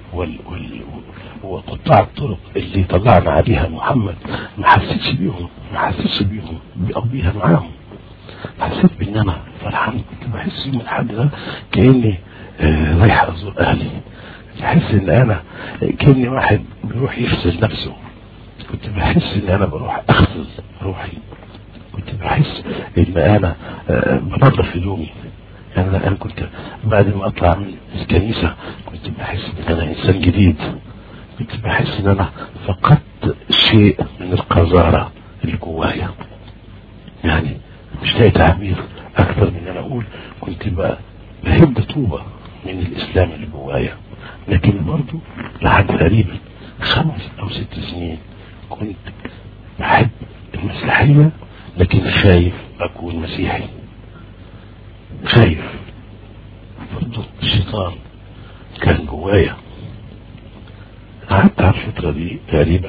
وقطاع الطرق اللي طلعنا عليها محمد. ما حسيتش بيهم او بيها معاهم. حسيت بان انا فرحان. كنت بحس يوم الحد ده كأني رايح ازور اهلي. بحس ان انا كأني واحد بيروح يغسل نفسه. كنت بحس ان انا بروح اغسل روحي. كنت بحس ان انا بنظف هدومي. يعني انا كنت بعد ما اطلع من الكنيسة كنت بحس ان انا انسان جديد. كنت بحس ان انا فقدت شيء من القذارة اللي جوايا. يعني مش لاقي تعبير اكثر من ان اقول كنت بهب طوبة من الاسلام اللي جوايا. لكن برضو لحد تقريبا 5 أو 6 سنين كنت بحب المسيحية لكن خايف اكون مسيحي، خايف. برضه الشيطان كان جوايا. قعدت على الفترة دي تقريبا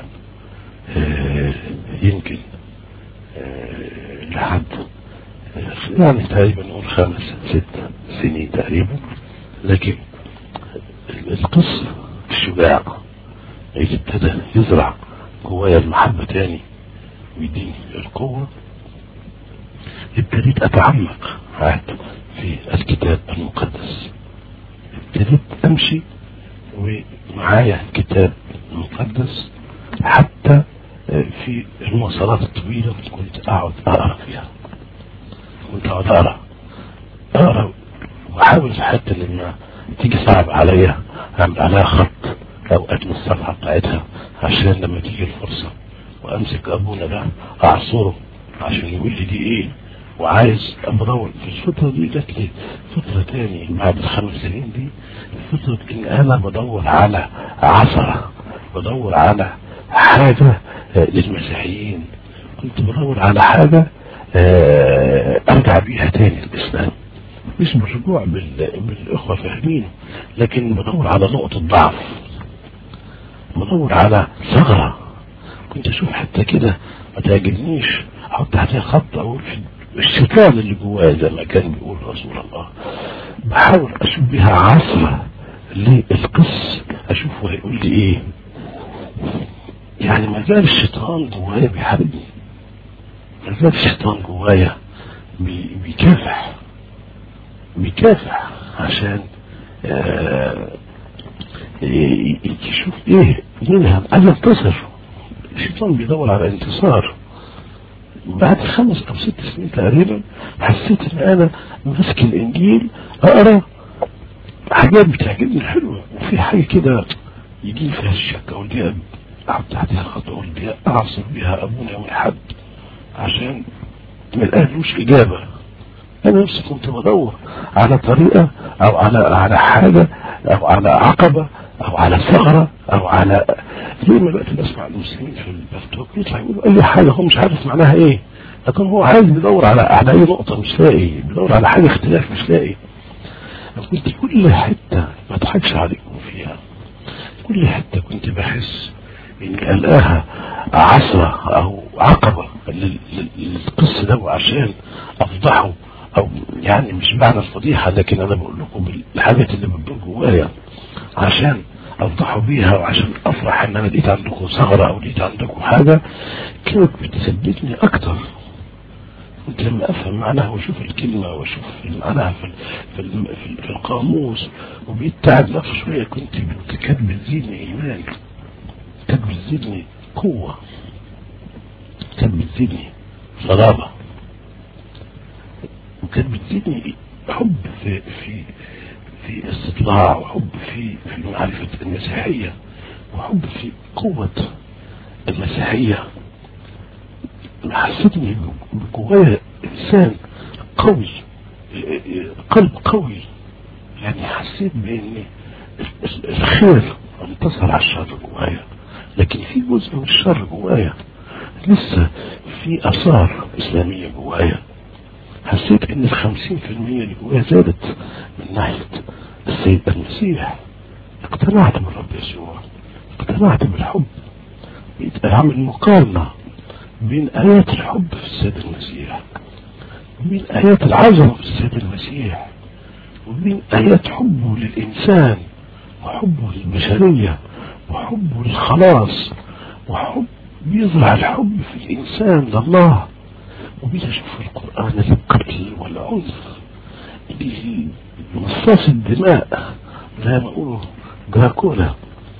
يمكن لحد يعني تقريبا نقول 5-6 سنين تقريبا. لكن القصة الشجاع ابتدى يزرع جوايا المحبة تاني ويديني القوة. ابتديت اتعمق عاد في الكتاب المقدس، ابتديت امشي ومعايا الكتاب المقدس حتى في المواصلات الطويلة كنت اقعد اقرا فيها، كنت اقعد اقرا واحاول حتى لما تيجي صعب عليا اعمل عليها خط او اتم الصفحة بتاعتها عشان لما تيجي الفرصة وامسك ابونا ده اعصره عشان يقول لي دي ايه. وعايز بدور في الفترة دي. جات لي فترة تاني بعد ال5 سنين دي، فترة ان انا بدور على عثرة، بدور على حاجة للمسيحيين، كنت بدور على حاجة ارجع بيها تاني الاسلام، مش بالرجوع بالاخوة فاهمين، لكن بدور على نقطة ضعف، بدور على ثغرة. كنت اشوف حتى كده ما تعجبنيش احط عليها خط، اقول الشيطان اللي جوايا زي ما كان بيقول رسول الله، بحاول اشوف بها عصرة للقص، اشوفه هيقول لي ايه. يعني ما زال الشيطان جوايا بيحاربني، ما زال الشيطان جوايا بيكافح عشان يشوف ايه منها. عايز انتصر. الشيطان بيدور على انتصار. بعد 5 أو 6 سنين تقريبا حسيت ان انا ماسك الانجيل اقرا حاجات بتعجبني حلوه، وفي حاجه كده يجي فيها الشك، اقول دي احط تحتها خط، اقول دي اعصر بيها ابونا يوم الاحد عشان ما الاقيلوش اجابه. انا نفسي كنت بدور على طريقه او على حاجه او على عقبه او على ثغره او على زي ما دلوقتي بسمع المسلمين في البفتوك يطلع يقولوا اي حاجه هو مش عارف معناها ايه، لكن هو عايز بيدور على اي نقطه مش لاقي، بيدور على حاجه اختلاف مش لاقي. كنت كل حته ما اضحكش عليكم فيها، كل حته كنت بحس اني الاقاها عثره او عقبه للقصه ده، وعشان افضحه او يعني مش معنى الفضيحه، لكن انا بقول لكم الحاجات اللي بتدور جوايا عشان افضحوا بيها، وعشان افرح ان انا لقيت عندكم ثغره او لقيت عندكم حاجه كانت بتثبتني اكتر. كنت لما افهم معناها واشوف الكلمه واشوف معناها في القاموس وبيتعب نفسه شويه، كانت بتزيدني ايمان، كانت بتزيدني قوه، كانت بتزيدني صلابه، وكانت بتزيدني حب في استطلاع، وحب في معرفة المسيحية، وحب في قوة المسيحية. حسيتني بجوايا إنسان قوي، قلب قوي. يعني حسيت بأن الخير انتصر على الشر جوايا، لكن في جزء من الشر جوايا لسه في آثار إسلامية جوايا. حسيت ان 50% اللي جوايا زادت من ناحية السيد المسيح. اقتنعت بالرب يسوع، اقتنعت بالحب، بقيت اعمل مقارنة بين ايات الحب في السيد المسيح وبين ايات العظمة في السيد المسيح وبين ايات حبه للانسان وحبه للبشرية وحبه للخلاص، وحب بيزرع الحب في الانسان لله. وبيجي اشوف في القرآن القتل والعنف، مصاص الدماء زي ما يقولوا دراكولا.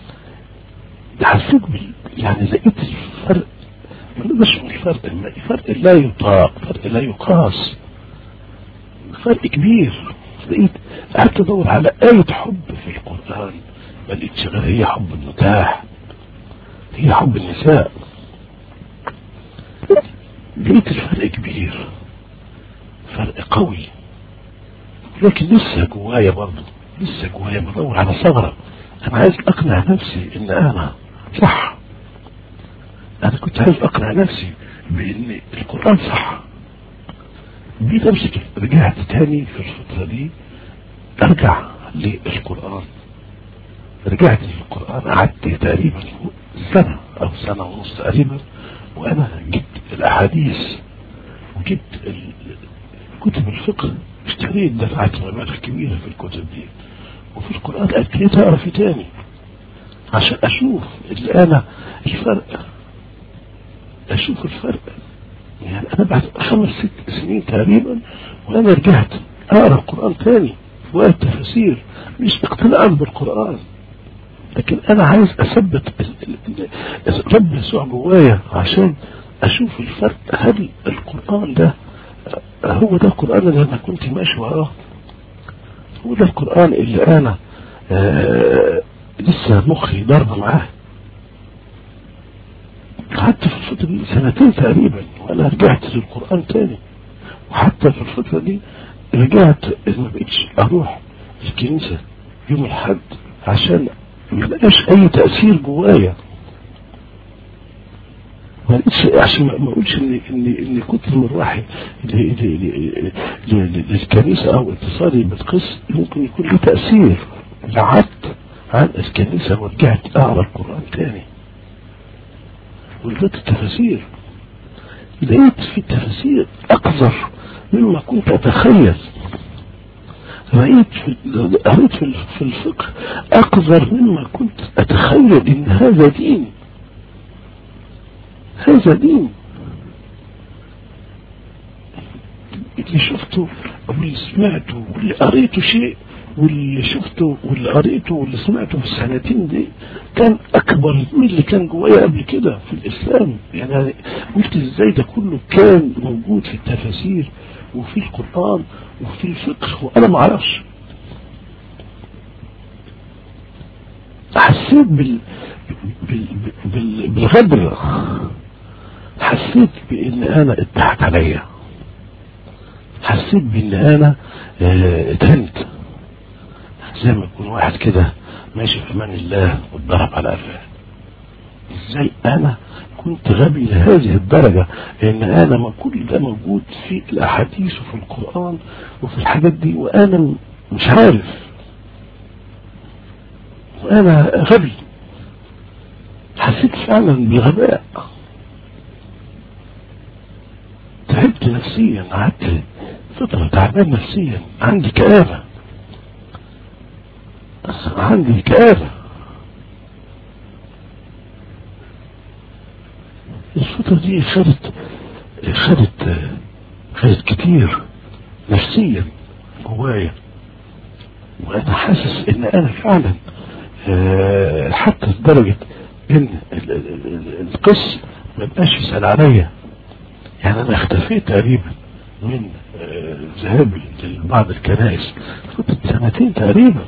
حسيت يعني لقيت الفرق، ما نقدرش نقول فرق لا يطاق، فرق لا يقاس، فرق كبير. لقيت قعدت ادور على آية حب في القرآن، ما لقيتش غير هي حب المتاح، هي حب النساء. لقيت الفرق كبير، فرق قوي، لكن لسه جوايا برضه، لسه جوايا بدور على ثغرة. انا عايز اقنع نفسي ان انا صح، انا كنت عايز اقنع نفسي بان القرآن صح. جيت امسك، رجعت تاني في الفترة دي ارجع للقرآن، رجعت للقرآن، قعدت تقريبا سنة او سنة ونص تقريبا وانا جبت الاحاديث وجبت كتب الفقه، اشتريت دفعت مبالغ كبيرة في الكتب دي، وفي القرآن ابتديت اقرا في تاني عشان اشوف اللي انا الفرق، اشوف الفرق. يعني انا بعد 5-6 سنين تقريبا وانا رجعت اقرا القرآن تاني والتفاسير، مش اقتناعا بالقرآن، لكن انا عايز اثبت رب يسوع جوايا عشان اشوف الفرق. هل القرآن ده هو ده القرآن اللي انا كنت ماشي وراه؟ هو ده القرآن اللي انا لسه مخي ضرب معاه؟ حتى في الفترة دي 2 تقريبا وانا رجعت للقرآن تاني، وحتى في الفترة دي رجعت ما بقتش اروح الكنيسة يوم الحد عشان ما لقاش اي تأثير جوايا، ما لقيتش، عشان ما اقولش ان كتر مروحي للكنيسة او اتصالي بالقس ممكن يكون له تأثير. بعدت عن الكنيسة ورجعت اقرا القرآن تاني ولقيت التفاسير، لقيت في التفاسير اقذر مما كنت اتخيل. قريت في الفقه اقذر مما كنت اتخيل ان هذا دين، هذا دين. اللي شفته واللي سمعته واللي قريته شيء، واللي شفته واللي قريته واللي سمعته في السنتين دي كان اكبر من اللي كان جوايا قبل كده في الاسلام. يعني قلت ازاي ده كله كان موجود في التفاسير وفي القرآن وفي الفقه وانا ما اعرفش. حسيت بالغدر، حسيت بان انا اتضحك عليا، حسيت بان انا اتهنت، زي ما يكون واحد كده ماشي في امان الله واتضرب على قفاه. ازاي انا كنت غبي لهذه الدرجة ان انا ما كل ده موجود في الاحاديث وفي القرآن وفي الحاجات دي وانا مش عارف، وانا غبي. حسيت فعلا بالغباء، تعبت نفسيا، قعدت فترة تعبان نفسيا، عندي كآبة، عندي كآبة. الفترة دي خدت كتير نفسيا جوايا، وانا حاسس ان انا فعلا حتى لدرجة ان القس ما بقاش يسأل عليا. يعني انا اختفيت تقريبا من ذهابي لبعض الكنائس فترة 2 تقريبا.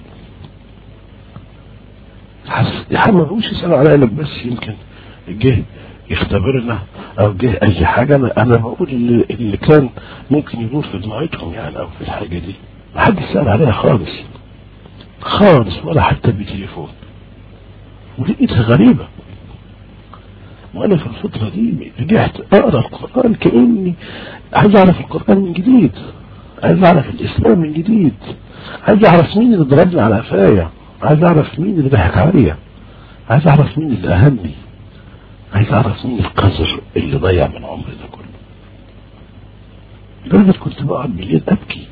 يا ما بقوش يسألوا عليا لك، بس يمكن جه يختبرنا او جه اي حاجة. انا بقول اللي كان ممكن يدور في دماغتهم يعني او في الحاجة دي. ما حد يسأل عليها خالص خالص، ولا حتى بتليفون. ولقيتها غريبة. وانا في الفترة دي رجعت اقرا القرآن كأني عايز اعرف القرآن من جديد، عايز اعرف الاسلام من جديد، عايز اعرف مين اللي ضربني على قفايا، عايز اعرف مين اللي ضحك عليا، عايز اعرف مين اللي اهمني، عايز اعرف مين القذر اللي ضيع من عمري ده كله. لدرجة كنت بقعد بالليل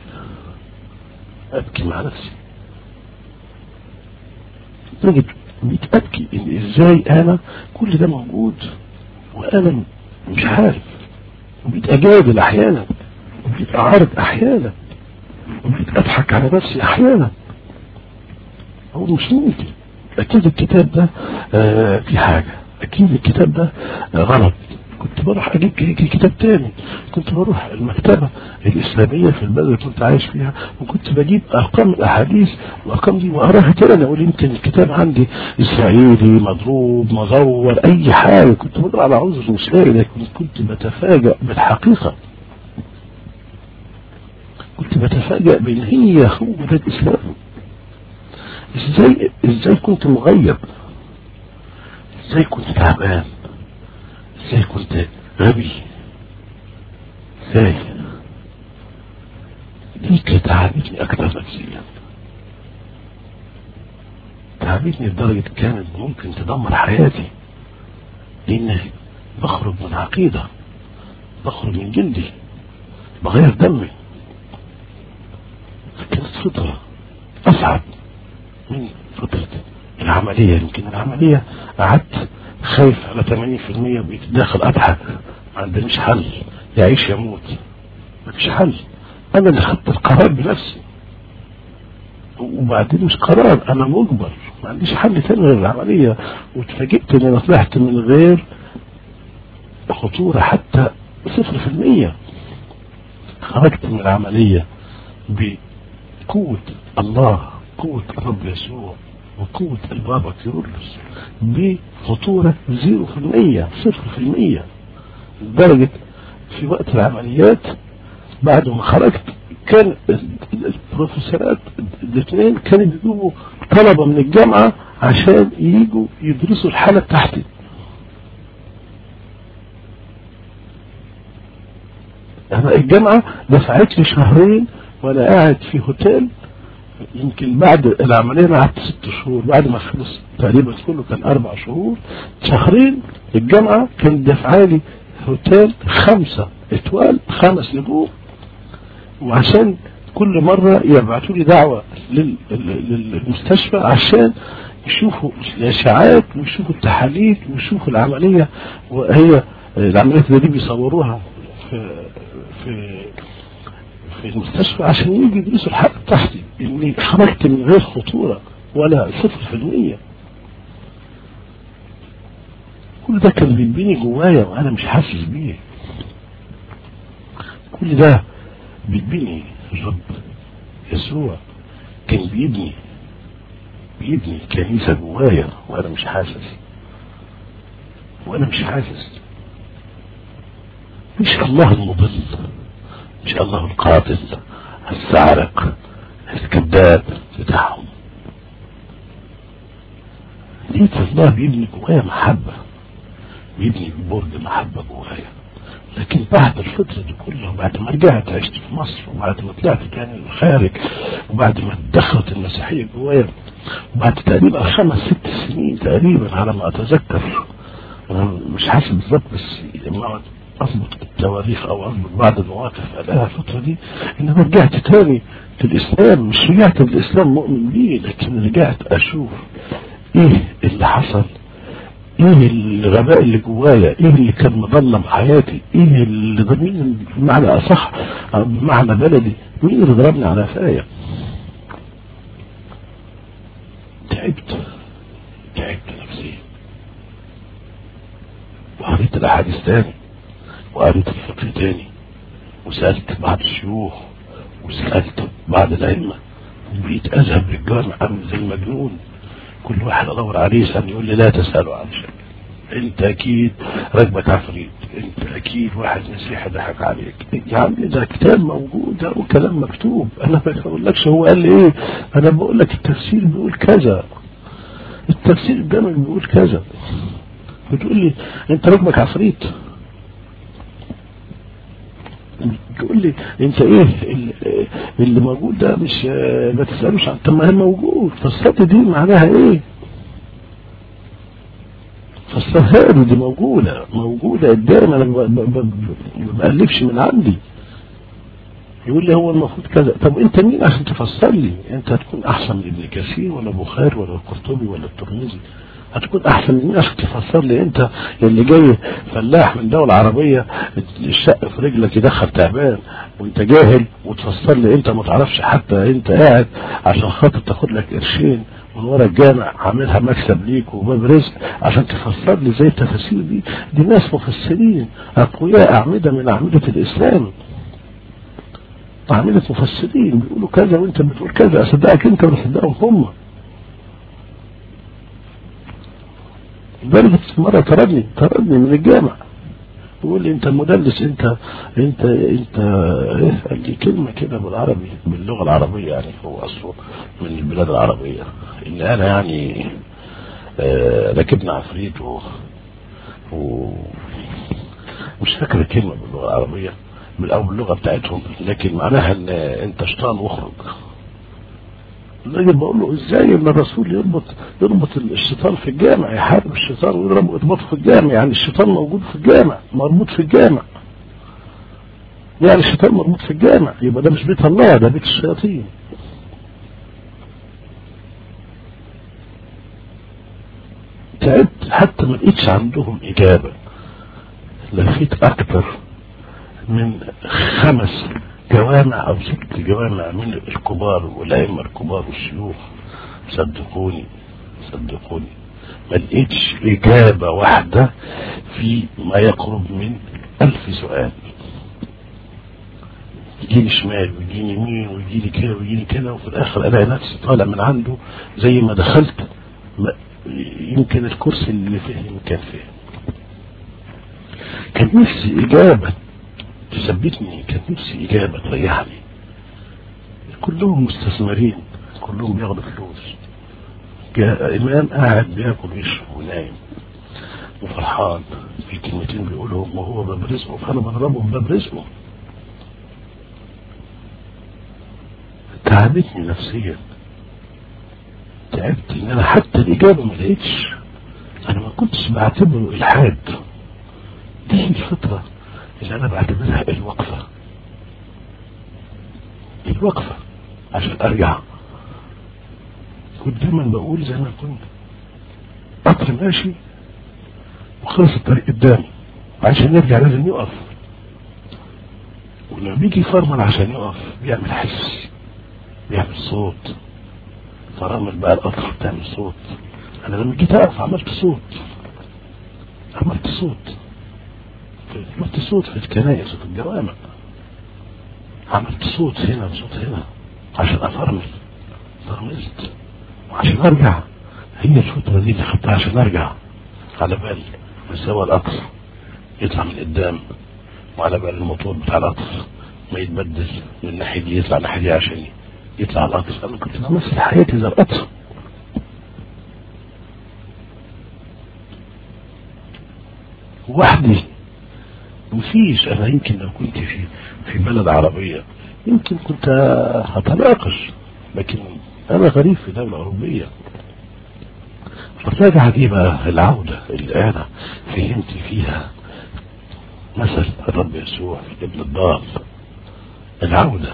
ابكي مع نفسي، لدرجة بتأبكي ان ازاي انا كل ده موجود وانا مش عارف، وبتأجادل احيانا، وبتأعرض احيانا، وبتضحك على نفسي احيانا. هو مش ممكن، اكيد الكتاب ده في حاجة، اكيد الكتاب ده غلط. كنت بروح اجيب كتاب تاني، كنت بروح المكتبة الاسلامية في البلد اللي كنت عايش فيها، وكنت بجيب ارقام الاحاديث والارقام دي واقراها تاني، اقول يمكن الكتاب عندي اسرائيلي مضروب مزور اي حاجة. كنت بدور على عذر مش لاقي، لكن كنت بتفاجأ بالحقيقة، كنت بتفاجأ بان هو ده الاسلام. ازاي كنت مغيب، ازاي كنت تعبان، ازاي كنت غبي، ازاي؟ دي كانت تعبتني اكتر نفسيا، تعبتني لدرجة كانت ممكن تدمر حياتي، لان بخرج من عقيدة، بخرج من جلدي، بغير دمي. كانت فترة اصعب من فترة العملية. يمكن العملية قعدت خايف على 80% وبقيت داخل اضحك، ما عندنيش حل، يعيش يموت، مفيش حل. انا اللي خدت القرار بنفسي، وبعدين مش قرار، انا مجبر، ما عنديش حل تاني غير العملية. واتفاجئت ان انا طلعت من غير خطورة حتى 0%. خرجت من العملية بقوة الله، قوة الرب يسوع، وقوة البابا كيرلس، بخطورة 0%، 0%. لدرجة في وقت العمليات بعد ما خرجت كان البروفيسورات الاثنين كانوا بيجيبوا طلبة من الجامعة عشان ييجوا يدرسوا الحالة بتاعتي. أنا الجامعة دفعت لي شهرين وأنا قاعد في هوتيل. يمكن بعد العملية أنا قعدت 6 شهور، بعد ما خلص تقريبا كله كان 4 شهور. شهرين الجامعة كانت دفعة لي هوتيل 5 إتوال 5 نجوم، وعشان كل مرة يبعثوا لي دعوة للمستشفى عشان يشوفوا الاشعاعات ويشوفوا التحاليل ويشوفوا العملية. وهي العمليات دي بيصوروها في في المستشفى عشان يجي يدرسوا الحالة بتاعتي، اني خرجت من غير خطورة ولا 0%. كل ده كان بيبني جوايا وانا مش حاسس بيه. كل ده بيبني الرب يسوع، كان بيبني كنيسة جوايا وانا مش حاسس. مش الله المضل، مش الله القاتل السارق الكذاب بتاعهم. لقيت الله بيبني جوايا محبة، بيبني برج محبة جوايا. لكن بعد الفترة دي كلها، بعد ما رجعت عشت في مصر، وبعد ما طلعت تاني للخارج، وبعد ما دخلت المسيحية جوايا، وبعد تقريبا 5-6 سنين تقريبا على ما اتذكر، انا مش حاسس بالظبط، بس لما اضبط التواريخ او اضبط بعض المواقف الاقيها الفترة دي ان انا رجعت تاني في الاسلام. مش رجعت الاسلام مؤمن بيه، لكن رجعت اشوف ايه اللي حصل، ايه الغباء اللي جوايا، ايه اللي كان مظلم حياتي، ايه اللي ضمني بمعنى اصح او بمعنى بلدي، مين اللي ضربني على قفايا. تعبت نفسيا، وقريت الاحاديث تاني، وقريت الفقه تاني، وسألت بعض الشيوخ، وسألت بعض الأئمة، وبقيت أذهب للجامع عامل زي المجنون. كل واحد أدور عليه يسألني يقول لي لا تسأله عن شيء، أنت أكيد راكبك عفريت، أنت أكيد واحد مسيحي ضحك عليك. يا عم ده كتاب موجود، ده كلام مكتوب، أنا ما بقولكش هو قال لي إيه، أنا بقول لك التفسير بيقول كذا، التفسير قدامك بيقول كذا. بتقول لي أنت راكبك عفريت، تقول لي انت ايه اللي موجود ده، مش ما تسألوش عن. طب ما هي موجود، فالصلاة دي معناها ايه؟ فالصلاة دي موجودة قدامي، انا ما بألفش من عندي. يقول لي هو المفروض كذا. طب انت مين عشان تفسر لي؟ انت هتكون احسن من ابن كثير ولا البخاري ولا القرطبي ولا الترمذي؟ هتكون احسن من مين عشان تفسر لي؟ انت اللي جاي فلاح من دولة عربية، الشق في رجلك يدخل تعبان، وانت جاهل، وتفسر لي انت ما تعرفش حتى انت قاعد عشان خاطر تاخد لك قرشين من ورا الجامع، عاملها مكسب ليك وباب رزق، عشان تفسر لي زي التفاسير دي. دي ناس مفسرين اقوياء، اعمدة من اعمدة الاسلام، أعملة مفسرين بيقولوا كذا وانت بتقول كذا، أصدقك انت ولا أصدقهم هم. لدرجة مرة طردني من الجامع، بيقول لي انت المدلس، انت قال لي كلمة كده بالعربي، باللغة العربية، يعني هو أصله من البلاد العربية، ان انا يعني ركبنا عفريت مش فاكر الكلمة باللغة العربية، او باللغه بتاعتهم، لكن معناها ان انت شيطان واخرج. الراجل بقول له ازاي ان الرسول يربط الشيطان في الجامع، يحارب الشيطان ويربطه في الجامع؟ يعني الشيطان موجود في الجامع، مربوط في الجامع، يعني الشيطان مربوط في الجامع، يبقى ده مش بيت الله، ده بيت الشياطين. تعبت حتى ما لقيتش عندهم اجابه. لفيت اكتر من 5 جوامع او 6 جوامع من الكبار والائمه الكبار والشيوخ، صدقوني ما لقيتش اجابه واحده في ما يقرب من 1000 سؤال. يجيني شمال ويجيني يمين ويجيني كده ويجيني كده، وفي الاخر الاقي نفسي طالع من عنده زي ما دخلت، يمكن الكرسي اللي فيه كان فيه. كان نفسي اجابه تثبتني، كانت نفسي اجابه تريحني. كلهم مستثمرين، كلهم بياخدوا فلوس. امام قاعد بياكل ويشرب ونايم وفرحان في كلمتين بيقولهم وهو باب رزقه، فانا بضربه بباب رزقه. تعبتني نفسيا، تعبت ان انا حتى الاجابه ما لقيتش. انا ما كنتش بعتبره الحاد، دي الفتره اللي انا بعتبرها الوقفه عشان ارجع. كنت دايما بقول زي ما كنت قطر ماشي وخلص الطريق قدامي، عشان يرجع لازم يقف، ولما بيجي يفرمل عشان يقف بيعمل حس، بيعمل صوت، فرامل بقى القطر بتعمل صوت. انا لما جيت اقف عملت صوت في الكنائس وفي الجوامع، عملت صوت هنا وصوت هنا عشان افرمل، فرملت وعشان ارجع. هي الفترة دي اللي خدتها عشان ارجع، على بال مستوى القطر يطلع من قدام، وعلى بال الموتور بتاع القطر ما يتبدل من الناحية دي يطلع الناحية دي عشان يطلع القطر. انا كنت بمثل حياتي زي القطر. وحدي مفيش. انا يمكن لو كنت في بلد عربية يمكن كنت هتناقش، لكن انا غريب في دولة اوروبية. فالراجعة دي بقى العودة اللي انا فهمت فيها مثل الرب يسوع في ابن الضال، العودة.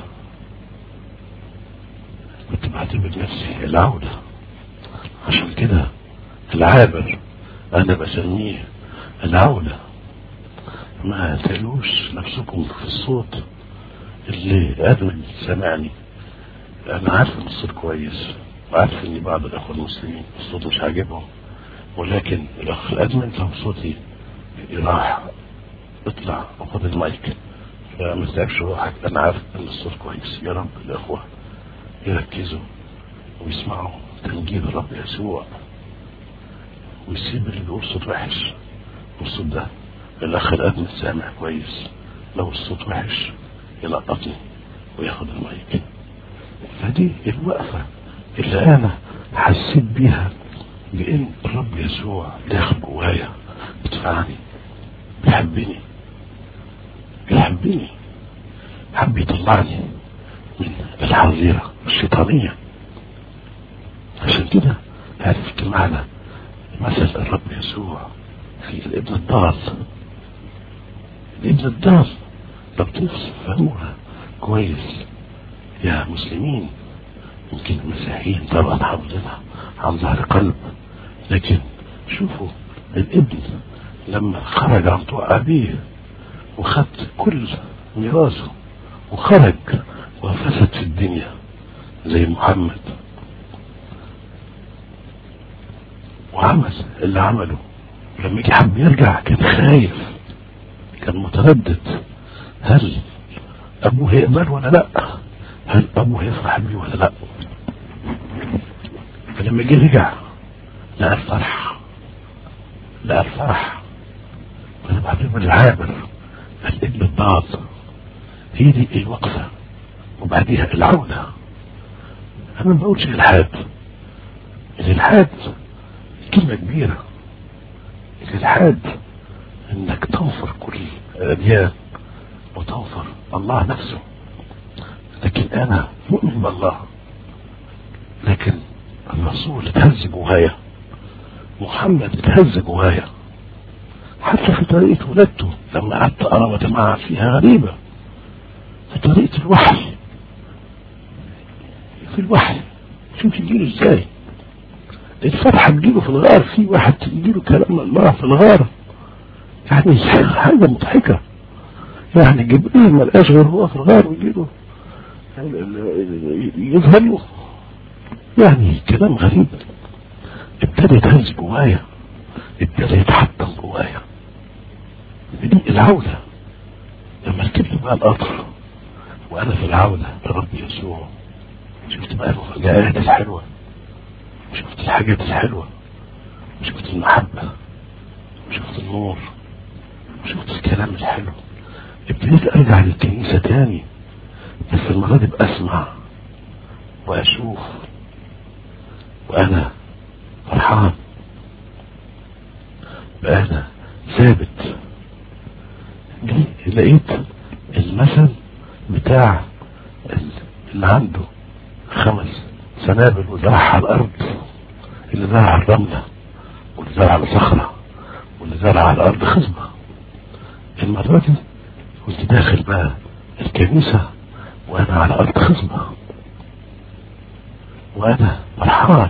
كنت بعتبر نفسي العودة، عشان كده العابر انا بسميه العودة. ما تلوش نفسكم في الصوت اللي ادمن سمعني. انا عارف ان الصوت كويس، وعارف ان بعض الاخوة المسلمين الصوت مش عاجبهم، ولكن الاخ الادمن لو صوتي راح اطلع وخد المايك، فما تتعبش روحك. انا عارف ان الصوت كويس. يا رب الاخوة يركزوا ويسمعوا تنجيل الرب يسوع، ويسيب اللي بيقول صوت وحش. والصوت ده الاخ الادمن سامع كويس، لو الصوت وحش يلقطني وياخد المايك. فدي الوقفة اللي انا حسيت بيها، بان الرب يسوع داخل جوايا بيدفعني، بيحبني، حب يطلعني من الحظيرة الشيطانية. عشان كده عرفت معنى مثل الرب يسوع في الابن الضال. لو تفهموها كويس يا مسلمين، يمكن المسيحيين طبعا حافظينها عن ظهر قلب، لكن شوفوا الابن لما خرج عن طوع ابيه وخد كل ميراثه وخرج وفسد في الدنيا زي محمد، وعمل اللي عمله. لما يجي حب يرجع كان خايف، كان متردد، هل ابوه هيقبل ولا لا، هل ابوه هيفرح بيه ولا لا. فلما جه رجع لقى الفرح. وانا بعتبر العابر الابن الضال هي دي الوقفة، وبعديها العودة. انا ما بقولش الالحاد كلمة كبيرة. الالحاد انك تنفر كل الاديان وتنصر الله نفسه. لكن انا مؤمن بالله، لكن الرسول اتهز جوايا، محمد اتهز جوايا، حتى في طريقة ولادته لما قعدت أرى وجماعة فيها غريبة، في طريقة الوحي، في الوحي شوف يجيله ازاي الفتحة، تجيله في الغار، في واحد تجيله كلام الله في الغار، يعني حاجة مضحكة. يعني جبريل ما لقاش غير هو في الغار ويجيله يظهر له، يعني كلام غريب. ابتدى يتهز جوايا، ابتدى يتحطم جوايا. دي العودة، لما ركبت بقى القطر وانا في العودة لرب يسوع، شفت بقى المفاجآت الحلوة، وشفت الحاجات الحلوة، وشفت المحبة، وشفت النور، وشفت الكلام الحلو. ابتديت ارجع للكنيسة تاني، بس المرة دي بأسمع واشوف وانا فرحان، بقى انا ثابت. لقيت المثل بتاع اللي عنده 5 سنابل وزرعها على الارض، اللي زرع على الرملة، واللي زرع على صخرة، واللي زرع على الارض خصبة. المرة دي كنت داخل بقى الكنيسة وانا على ارض خصبة، وانا فرحان.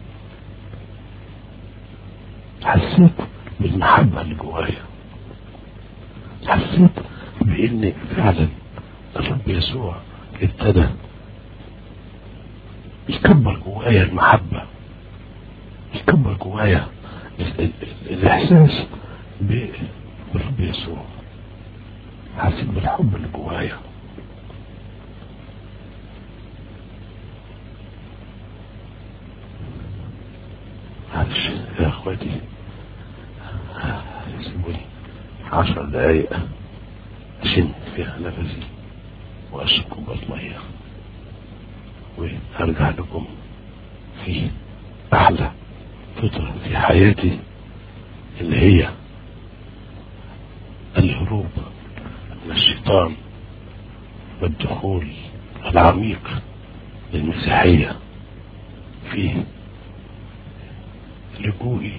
حسيت بالمحبة اللي جوايا، حسيت بان فعلا الرب يسوع ابتدى يكبر جوايا المحبة، يكبر جوايا الاحساس بالرب يسوع. حسيت بالحب اللي جوايا. معلش يا اخواتي، سيبوني 10 دقايق اشم فيها نفسي واشرب كوباية ميه، وهرجع لكم في احلى فترة في حياتي، اللي هي الهروب من الشيطان والدخول العميق للمسيحية، في لجوئي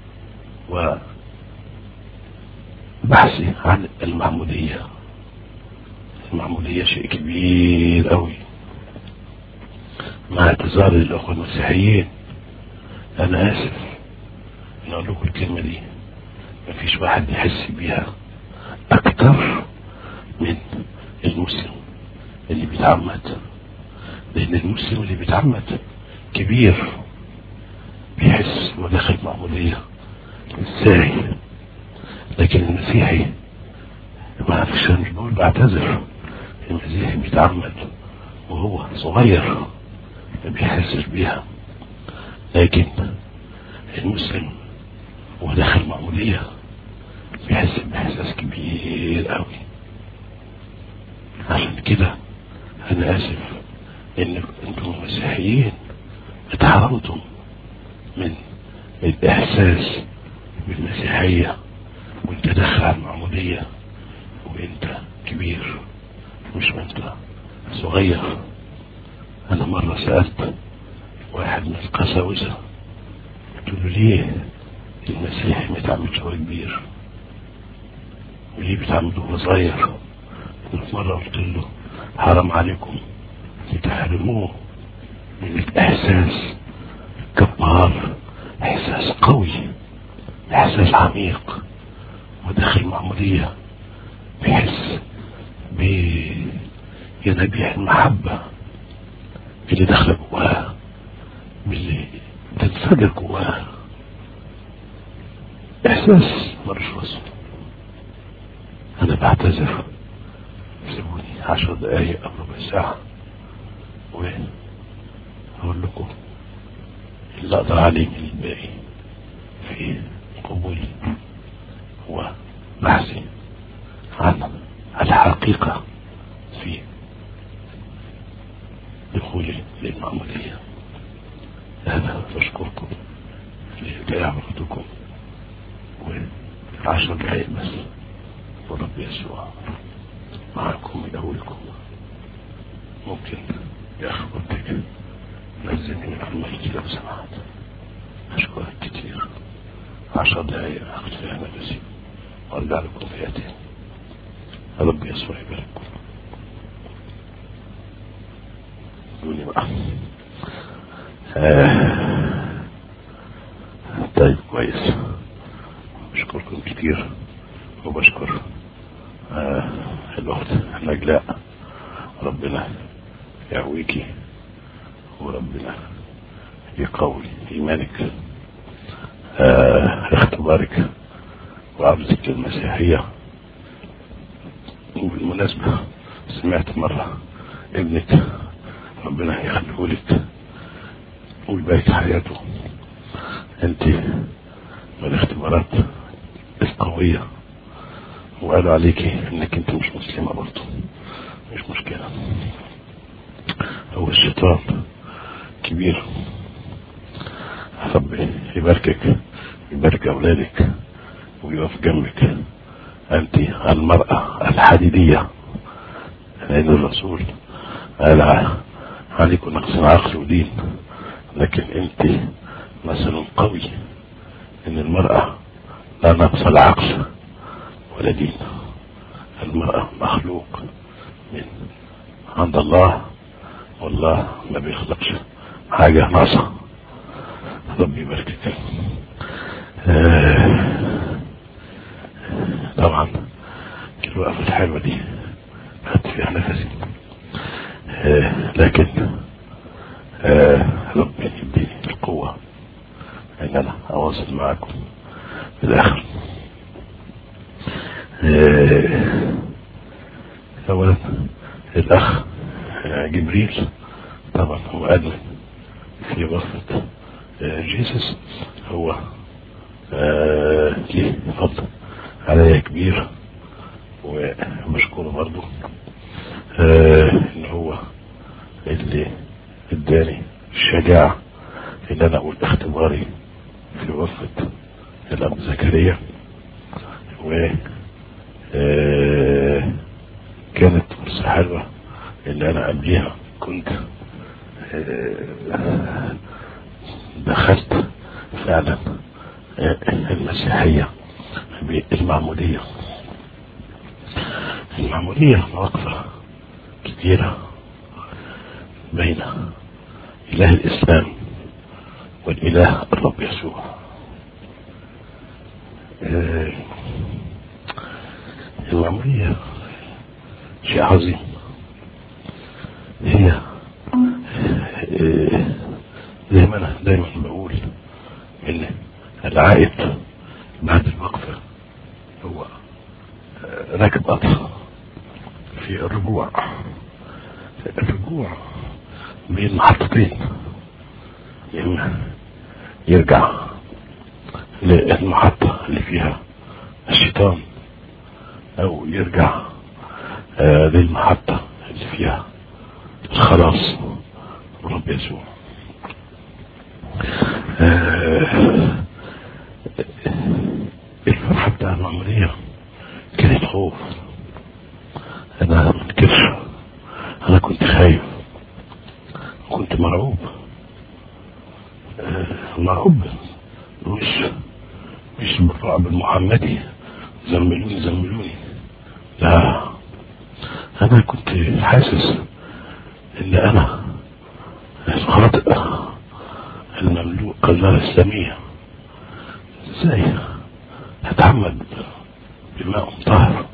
وبحثي عن المعمودية. المعمودية شيء كبير قوي، مع اعتذاري للأخوة المسيحيين. أنا آسف إن أقول لكم الكلمة دي، مفيش واحد يحس بيها أكتر من المسلم اللي بيتعمد، لأن المسلم اللي بيتعمد كبير، بيحس إنه داخل معمودية إزاي. لكن المسيحي ما عرفش، مش بقول بعتذر، المسيحي بيتعمد وهو صغير ما بيحسش بيها، لكن المسلم وهو داخل معمودية بيحس بإحساس كبير قوي. عشان كده أنا آسف إن أنتم المسيحيين اتحرمتم من الإحساس بالمسيحية وانت داخل على المعمودية وانت كبير، مش وانت صغير. انا مرة سألت واحد من القساوسة، قلت له ليه المسيح ما يتعمدش وهو كبير، وليه بيتعمد وهو صغير؟ مرة قلت له حرام عليكم تحرموه من الإحساس جبار، إحساس قوي، إحساس عميق، وداخل معمودية بيحس بينابيع المحبة اللي داخله جواه، باللي تنفجر جواه، إحساس ملوش وصف. أنا بعتذر، سيبوني 10 دقايق أو ربع ساعة وأقول لكم اللي أقدر عليه من الباقي في قبولي وبحثي عن الحقيقة في دخولي للمعمودية. أنا بشكركم لإتاحة وقتكم، و10 دقايق بس ورب يسوع. معكم يدولكم. ممكن يا أخي قلتك نزلني من الميت لو سمحت، أشكرك كتير. 10 دقايق أخذ فيها نفسي وأرجع لكم فياتين. ربي يسوع يبارككم. قولي بقى. طيب كويس، بشكركم كتير وبشكر الأخت نجلاء. ربنا يقويكي وربنا يقوي إيمانك. اختبارك وعبدك المسيحية. وبالمناسبة سمعت مرة ابنك ربنا يخليهولك ويبارك حياته، انت من الاختبارات القوية، وقالوا عليكي انك انت مش مسلمة برضو. مش مشكلة، هو الشيطان كبير. ربي يباركك ويبارك اولادك ويقف جنبك. انت المرأة الحديدية، لان الرسول قال عليكم نقص عقل ودين، لكن انت مثل قوي ان المرأة لا نقص العقل ولا دين. المرأة مخلوق من عند الله، والله ما بيخلقش حاجة ناقصة. ربي يباركك. طبعا الوقفة الحلوة دي خدت فيها نفسي، لكن ربي يديني القوة ان انا اواصل معكم في الاخر. اولا الاخ جبريل طبعا هو ادمن في غرفة جيسس، هو ليه فضل عليا كبير، ومشكور برضو ان هو اللي اداني الشجاعة ان انا اقول اختباري في غرفة الاب زكريا. و كانت فرصة حلوة ان انا قبليها كنت دخلت فعلا المسيحية بالمعمودية. المعمودية مواقفة كثيرة بين إله الإسلام والإله الرب يسوع. المعمودية شيء عظيم. هي زي ما أنا دايما بقول إن العائد بعد الوقفة هو راكب قطر في الرجوع بين محطتين، إما يرجع للمحطة اللي فيها الشيطان أو يرجع للمحطة اللي فيها الخلاص رب يسوع. الفرحة بتاع المعمودية كانت خوف. أنا ما انكرش، أنا كنت خايف، كنت مرعوب. مش بالرعب المحمدي زملوني، لا، أنا كنت حاسس إن أنا الخاطئ المملوء قذارة الإسلامية. ازاي هتعمد بماء طاهر؟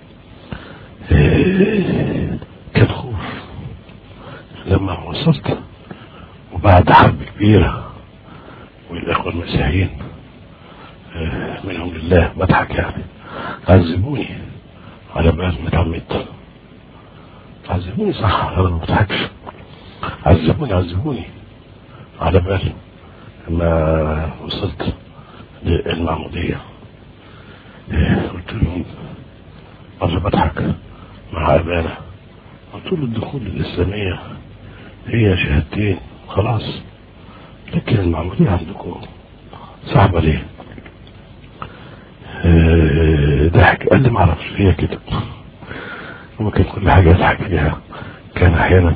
كان خوف. لما وصلت وبعد حرب كبيرة والإخوة المسيحيين منهم لله بضحك يعني عذبوني على بال ما اتعمدت. عذبوني صح، انا ما بضحكش. عذبوني على بال ما وصلت للمعمودية. قلت لهم مرة بضحك مع أبانا، قلت له الدخول الإسلامية هي شهادتين خلاص، لكن المعمودية عندكم صعبة ليه؟ ضحك قال لي معرفش هي كده. هو كان كل حاجة يضحك فيها. كان احيانا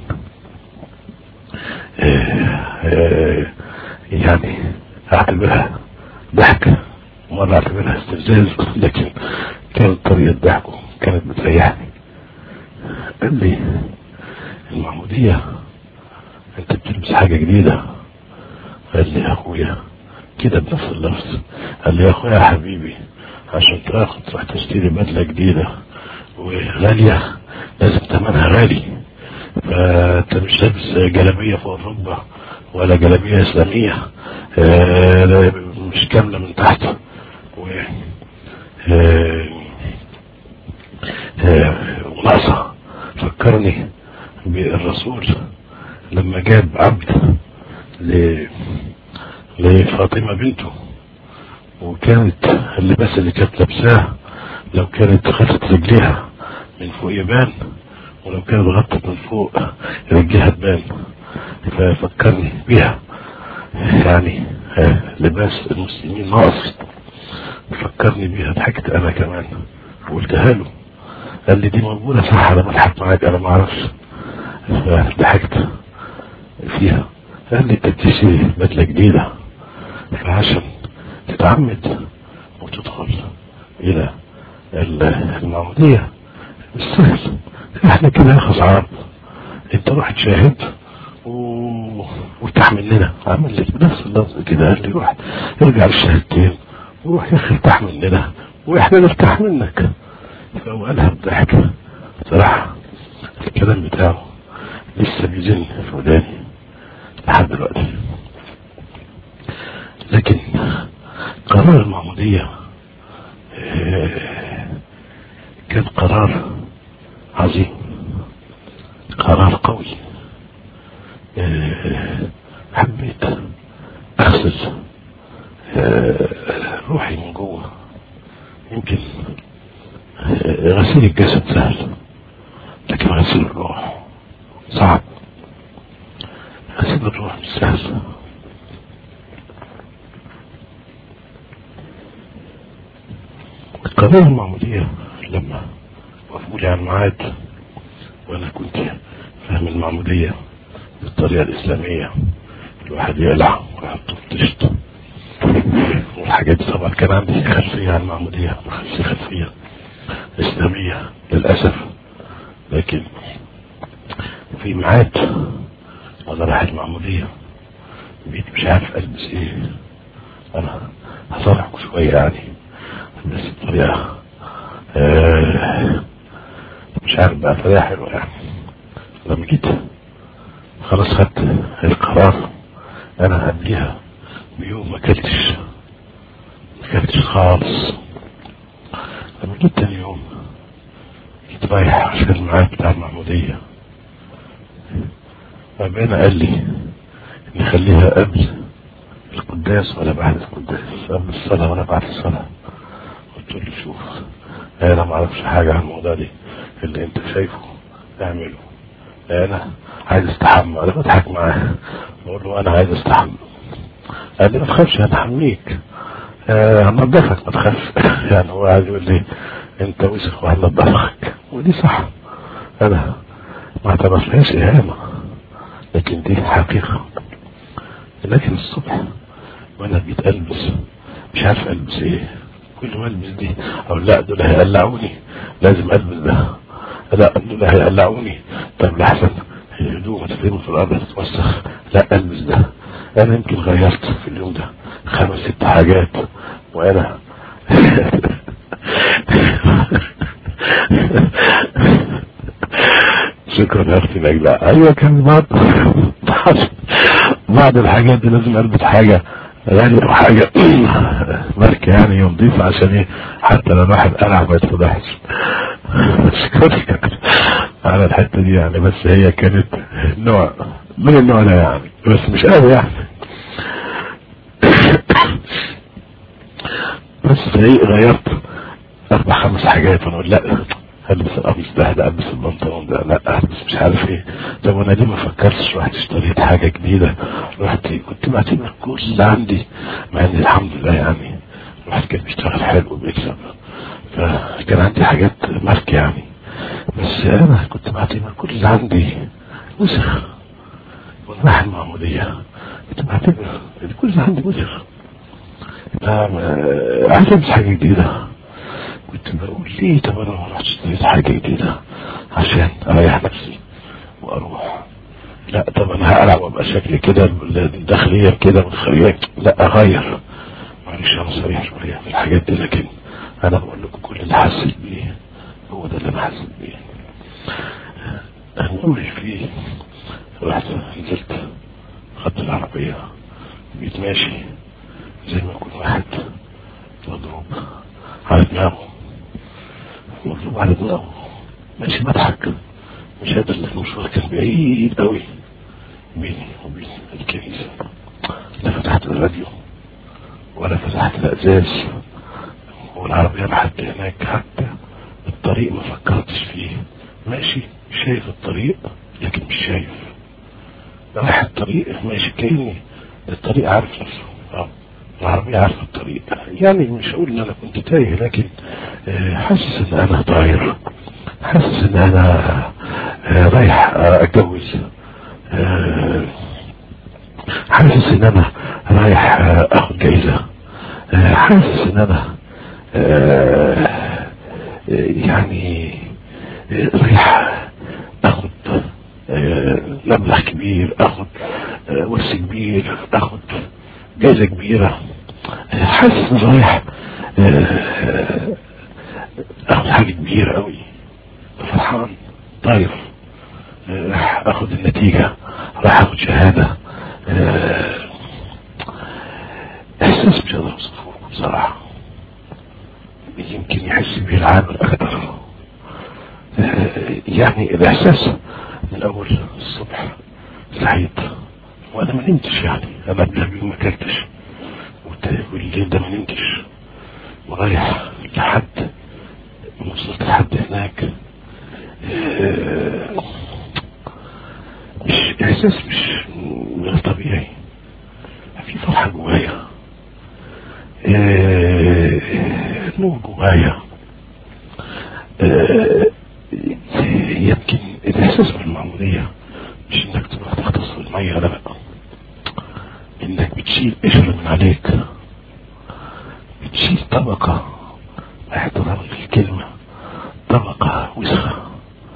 يعني اعتبرها ضحكة، مرة اعتبرها استفزاز، لكن كانت طريقة ضحكه كانت بتريحني. قال لي المعمودية انت بتلبس حاجة جديدة. قال لي يا اخويا كده بنفس اللفظ، قال لي يا اخويا يا حبيبي عشان تروح تشتري بدلة جديدة وغالية لازم تمنها غالي، فانت مش لابس جلابية فوق الركبة ولا جلابية اسلامية مش كاملة من تحت وناقصة. فكرني بالرسول لما جاب عبد لفاطمة بنته، وكانت اللباس اللي كانت لابساه لو كانت غطت رجليها من فوق يبان، ولو كانت غطت من فوق رجليها تبان. ففكرني بيها يعني لباس المسلمين ناقص، فكرني بيها. ضحكت انا كمان وقلتها له. قال لي دي موجودة صح، انا بضحك معاك انا ما اعرفش. فضحكت فيها. قال لي انت بتشتري بدلة جديدة فعشان تتعمد وتدخل الى المعمودية مش سهل. احنا كده ناخذ عرض، انت روح تشاهد وارتاح مننا. عمل لي بنفس اللفظ كده، قال لي روح ارجع للشهادتين وروح يا اخي ارتاح مننا واحنا نرتاح منك. فهو قالها بضحك. بصراحة الكلام بتاعه لسه بيزن في وداني لحد دلوقتي. لكن قرار المعمودية كان قرار عظيم، قرار قوي. حبيت اغسل روحي من جوه. يمكن غسيل الجسد سهل لكن غسيل الروح صعب. غسيل الروح مش سهل. قرار المعمودية لما وافقوا لي على الميعاد وانا كنت فاهم المعمودية بالطريقة الاسلامية، الواحد يقلع ويحطه في طشت والحاجات دي. طبعا كان عندي خلفية عن المعمودية، خلفية اسلامية للأسف. لكن في ميعاد وانا رايح المعمودية بقيت مش عارف البس ايه. انا هصرحكم شوية يعني بس بطريقة مش عارف بقى طريقة حلوة يعني. لما جيت خلاص خدت القرار، انا قبليها بيوم ما اكلتش خالص. لما جيت تاني يوم جيت رايح عشان الميعاد بتاع المعمودية، فبقينا قال لي نخليها قبل القداس ولا بعد القداس، قبل الصلاة ولا بعد الصلاة. قلت له شوف انا ما اعرفش حاجة عن الموضوع دي، اللي انت شايفه اعمله. انا عايز استحمى. انا بضحك معاه بقول له انا عايز استحمى. قال لي ما تخافش هنحميك هنضفك ما تخافش. يعني هو عايز يقول لي انت وسخ وهنضفك، ودي صح. انا ما اعتبرتهاش اهانة لكن دي حقيقة. لكن الصبح وانا جيت البس مش عارف البس ايه، كل ما البس دي او لا دول هيقلعوني لازم البس ده، لا دول هيقلعوني طب لحسن الهدوم هتترمي في الارض تتوسخ، لا البس ده. انا يمكن غيرت في اليوم ده 5-6 حاجات وانا شكرا يا اختي نجلاء. ايوه كان بعد الحاجات دي لازم البس حاجه غالية وحاجه ماركه يعني نضيفه عشان ايه حتى لو الواحد قلع ما يتفضحش. شكرا على الحته دي يعني، بس هي كانت نوع من النوع ده يعني بس مش قوي يعني. بس ايه غيرت 4-5 حاجات وانا اقول لا البس القميص ده، لا البس البنطلون ده، لا البس مش عارف ايه. طب وانا ليه ما فكرتش رحت اشتريت حاجه جديده؟ رحت كنت بعتبر كل اللي عندي مع ان الحمد لله الواحد كان بيشتغل حلو وبيكسب، فكان عندي حاجات ماركه يعني بس انا كنت بعتبر كل اللي عندي وسخ، والواحد معمودية كنت بعتبر كل اللي عندي وسخ. عايز امس حاجة جديدة، كنت بقول ليه طب انا ما رحتش اشتريت حاجة جديدة عشان اريح نفسي واروح. لا طب انا هقلع وابقى شكلي كده الداخلية كده والخارجية، لا اغير. معلش انا صريح شوية في الحاجات دي، لكن انا بقول لكم كل اللي حسيت بيه هو ده اللي انا حسيت بيه. المهم فيه رحت نزلت خدت العربية بقيت ماشي زي ما يكون واحد مضروب على دماغه، مضروب على دماغه، ماشي بضحك مش قادر. المشوار كان بعيد قوي بيني وبين الكنيسة، لا فتحت الراديو ولا فتحت الأزاز، والعربية لحد هناك. حتى الطريق ما فكرتش فيه، ماشي شايف الطريق لكن مش شايف، رايح الطريق ماشي كأني الطريق عارف نفسه، العربية عارفة الطريق. يعني مش هقول ان انا كنت تايه، لكن حاسس ان انا طاير، حاسس ان انا رايح اتجوز، حاسس ان انا رايح اخد جايزة، حاسس ان انا يعني رايح اخد مبلغ كبير، اخد ورث كبير، اخد جايزة كبيرة. حاسس ان رايح اخد حاجة كبيرة قوي، فرحان طاير، راح اخد النتيجة، راح اخد شهادة. احساس مش قادر اوصفه بصراحة، يمكن يحس به العامل اكتر. يعني الاحساس من اول الصبح سعيد وانا ما نمتش، يعني انا قبل اليوم ما اكلتش والليل ده ما نمتش، ورايح لحد وصلت لحد هناك. مش احساس مش غير طبيعي، في فرحة جوايا، نور جوايا. يمكن الاحساس بالمعمودية مش انك تروح تغطس في المية، لا بقى انك بتشيل قشرة من عليك، بتشيل طبقة، احترام الكلمة، طبقة وسخة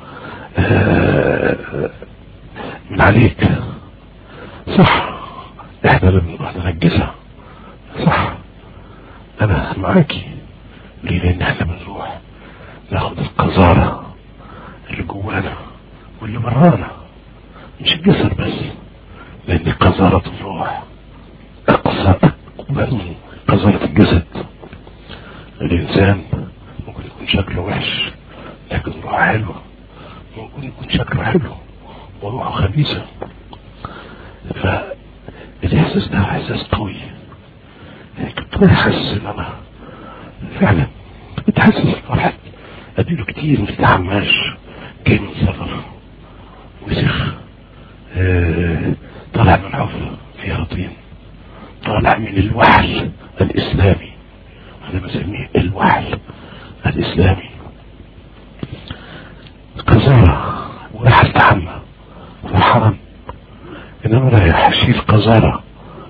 من عليك. صح احنا اللي بنروح ننجسها، صح انا معاكي، ليه؟ لان احنا بنروح ناخد القذارة اللي جوانا واللي برانا، مش الجسد بس، لان قذارة الروح اقصى اكبر من قذارة الجسد. الانسان ممكن يكون شكله وحش لكن روحه حلوة، ممكن يكون شكله حلو وروحه خبيثة. فالاحساس ده احساس قوي، كنت حاسس ان انا فعلا كنت حاسس بالفرحة. اديله كتير متتحماش، جاي من سفر وسخ، طالع من حفرة فيها طين، طالع من الوحل الاسلامي، انا بسميه الوحل الاسلامي، قذارة وراح التحمى فرحان. انما رايح اشيل قذارة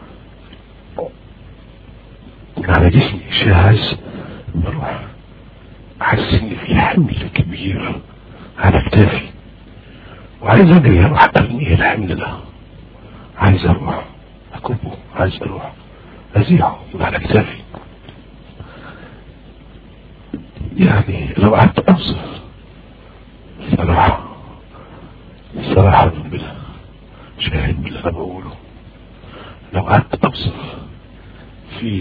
على جسمي، شيء عايز بروح حاسس ان في حمل كبير على كتافي، وعايز اجري اروح ارميه الحمل ده، عايز اروح اكبه، عايز اروح ازيحه من على كتافي. يعني لو قعدت اوصف صراحة ربنا شاهد باللي انا بقوله، لو قعدت اوصف في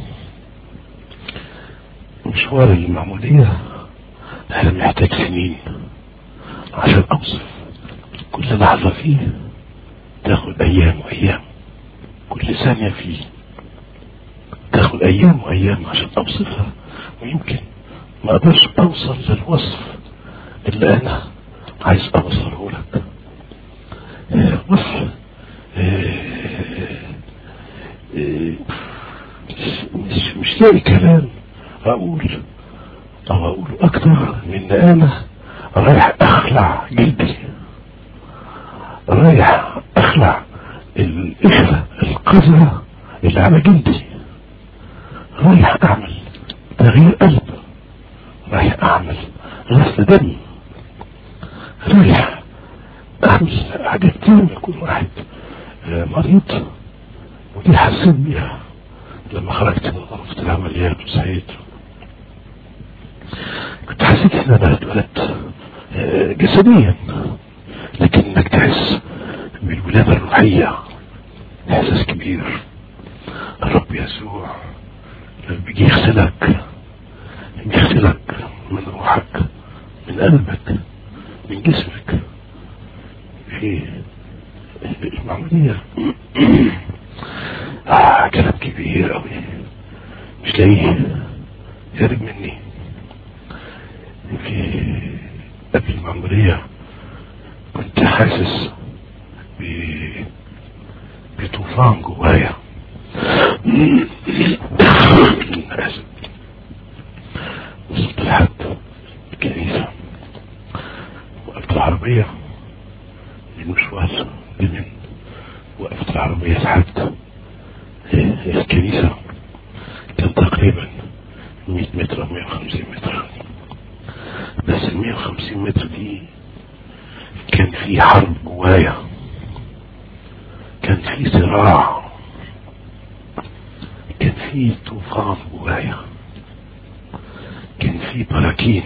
مشوار المعمودية انا محتاج سنين عشان اوصف كل لحظة فيه، تاخد ايام وايام، كل ثانية فيه تاخد ايام وايام عشان اوصفها، ويمكن ما اقدرش اوصل للوصف اللي انا عايز اوصله لك. وصف مش لاقي كلام اقول او اقوله اكتر من انا رايح اخلع جلدي، رايح اخلع القشرة القذرة اللي على جلدي، رايح اعمل تغيير قلب، رايح اعمل غسل دم، رايح اعمل حاجات كتير لما يكون واحد مريض. ودي حسيت بيها لما خرجت من غرفة العمليات وصحيت. كنت حسيت ان انا اتولدت جسديا، لكن انك تحس بالولادة الروحية احساس كبير. الرب يسوع لما بيجي يغسلك من روحك، من قلبك، من جسمك في المعمودية. كلام كبير قوي مش لاقيه يهرب مني. في قبل المعمودية كنت حاسس بطوفان جوايا. وصلت لحد الكنيسة، وقفت العربية المشوار جدا، وقفت العربية لحد الكنيسة. كان تقريبا 100 متر أو 150 متر، بس 150 متر دي كان في حرب جوايا، كان في صراع، كان في طوفان جوايا، كان في براكين،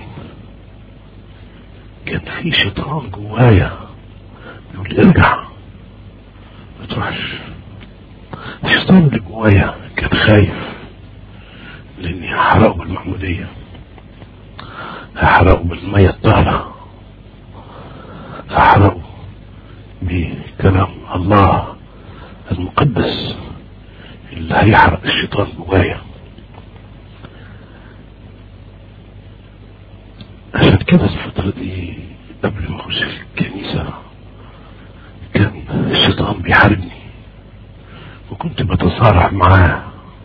كان في شيطان جوايا يقول ارجع ما تروحش. الشيطان اللي جوايا كان خايف لاني هحرقه بالمعمودية، هحرقه بالمية الطاهرة، هحرقه بكلام الله المقدس اللي هيحرق الشيطان جوايا. عشان كده الفترة دي قبل ما اخش في الكنيسة كان الشيطان بيحاربني، وكنت بتصارع معاه،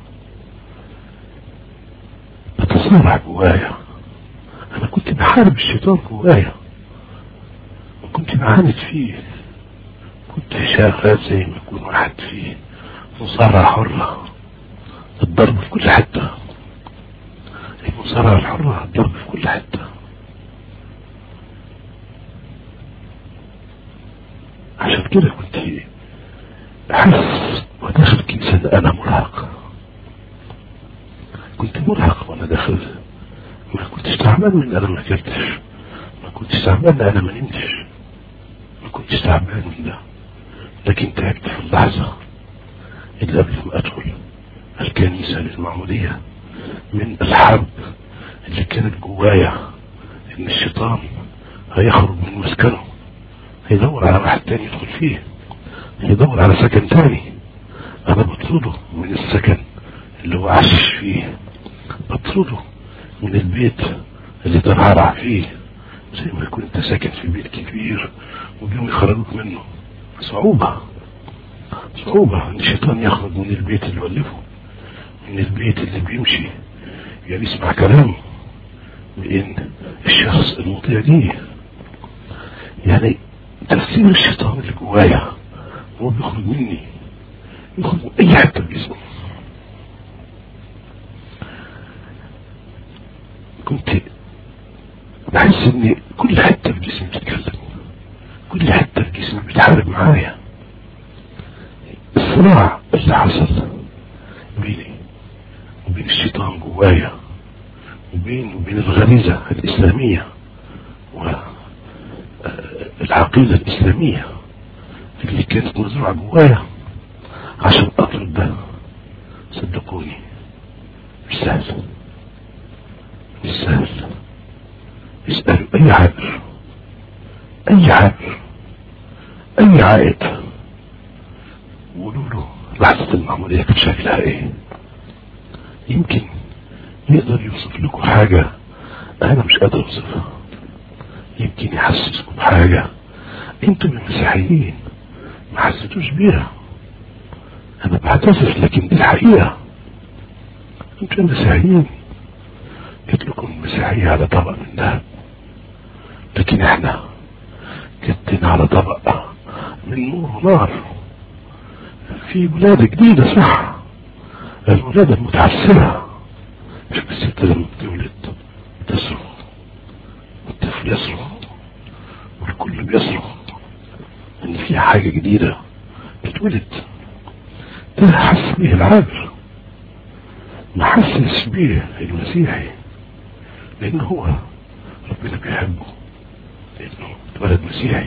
بتصارع جوايا. انا كنت بحارب الشيطان جوايا، وكنت بعاند فيه، كنت شغال زي ما يكون واحد فيه مصارعة حرة، الضرب في كل حتة، المصارعة الحرة الضرب في كل حتة. عشان كده كنت حاسس وداخل الكنيسة انا مرهق، كنت مرهق وانا داخل. ما كنتش تعبان من انا ما اكلتش، ما كنتش تعبان من انا ما نمتش، ما كنتش تعبان من ده، لكن تعبت في اللحظة اللي قبل ما ادخل الكنيسة للمعمودية من الحرب اللي كانت جوايا، ان الشيطان هيخرج من مسكنه، هيدور على واحد تاني يدخل فيه، هيدور على سكن تاني. انا بطرده من السكن اللي هو عايش فيه، بطرده من البيت اللي ترعرع فيه، زي ما يكون انت ساكن في بيت كبير ويوم يخرجوك منه. صعوبة ان الشيطان يخرج من البيت اللي ولفه، من البيت اللي بيمشي يعني يسمع كلامه، لان الشخص المطيع دي يعني تفسير الشيطان اللي جوايا هو بيخرج مني، يخرج من اي حته في جسمي. كنت بحس ان كل حته في جسمي بتتكلم، كل حته في جسمي بتحارب معايا. الصراع اللي حصل بيني وبين الشيطان جوايا، وبين الغريزة الإسلامية والعقيدة الإسلامية اللي كانت مزروعة جوايا عشان أطرد ده، صدقوني مش سهل، مش سهل. اسألوا أي عابر، أي عابر، أي عائد، وقولوا له لحظة المعمودية كانت شكلها ايه. يمكن يقدر يوصف لكم حاجة انا مش قادر اوصفها، يمكن يحسسكم بحاجة انتم المسيحيين ما حسيتوش بيها. انا بعتذر لكن دي الحقيقة، انتم المسيحيين جات لكم المسيحية على طبق من ذهب، لكن احنا كتنا على طبق من نور ونار. في ولادة جديدة، صح، الولادة المتعسرة، مش بس الست لما بتولد تصرخ والطفل يصرخ والكل بيصرخ ان في حاجة جديدة بتولد. ده حس بيه العابر، ما حسش بيه المسيحي، لانه هو ربنا بيحبه، لانه اتولد مسيحي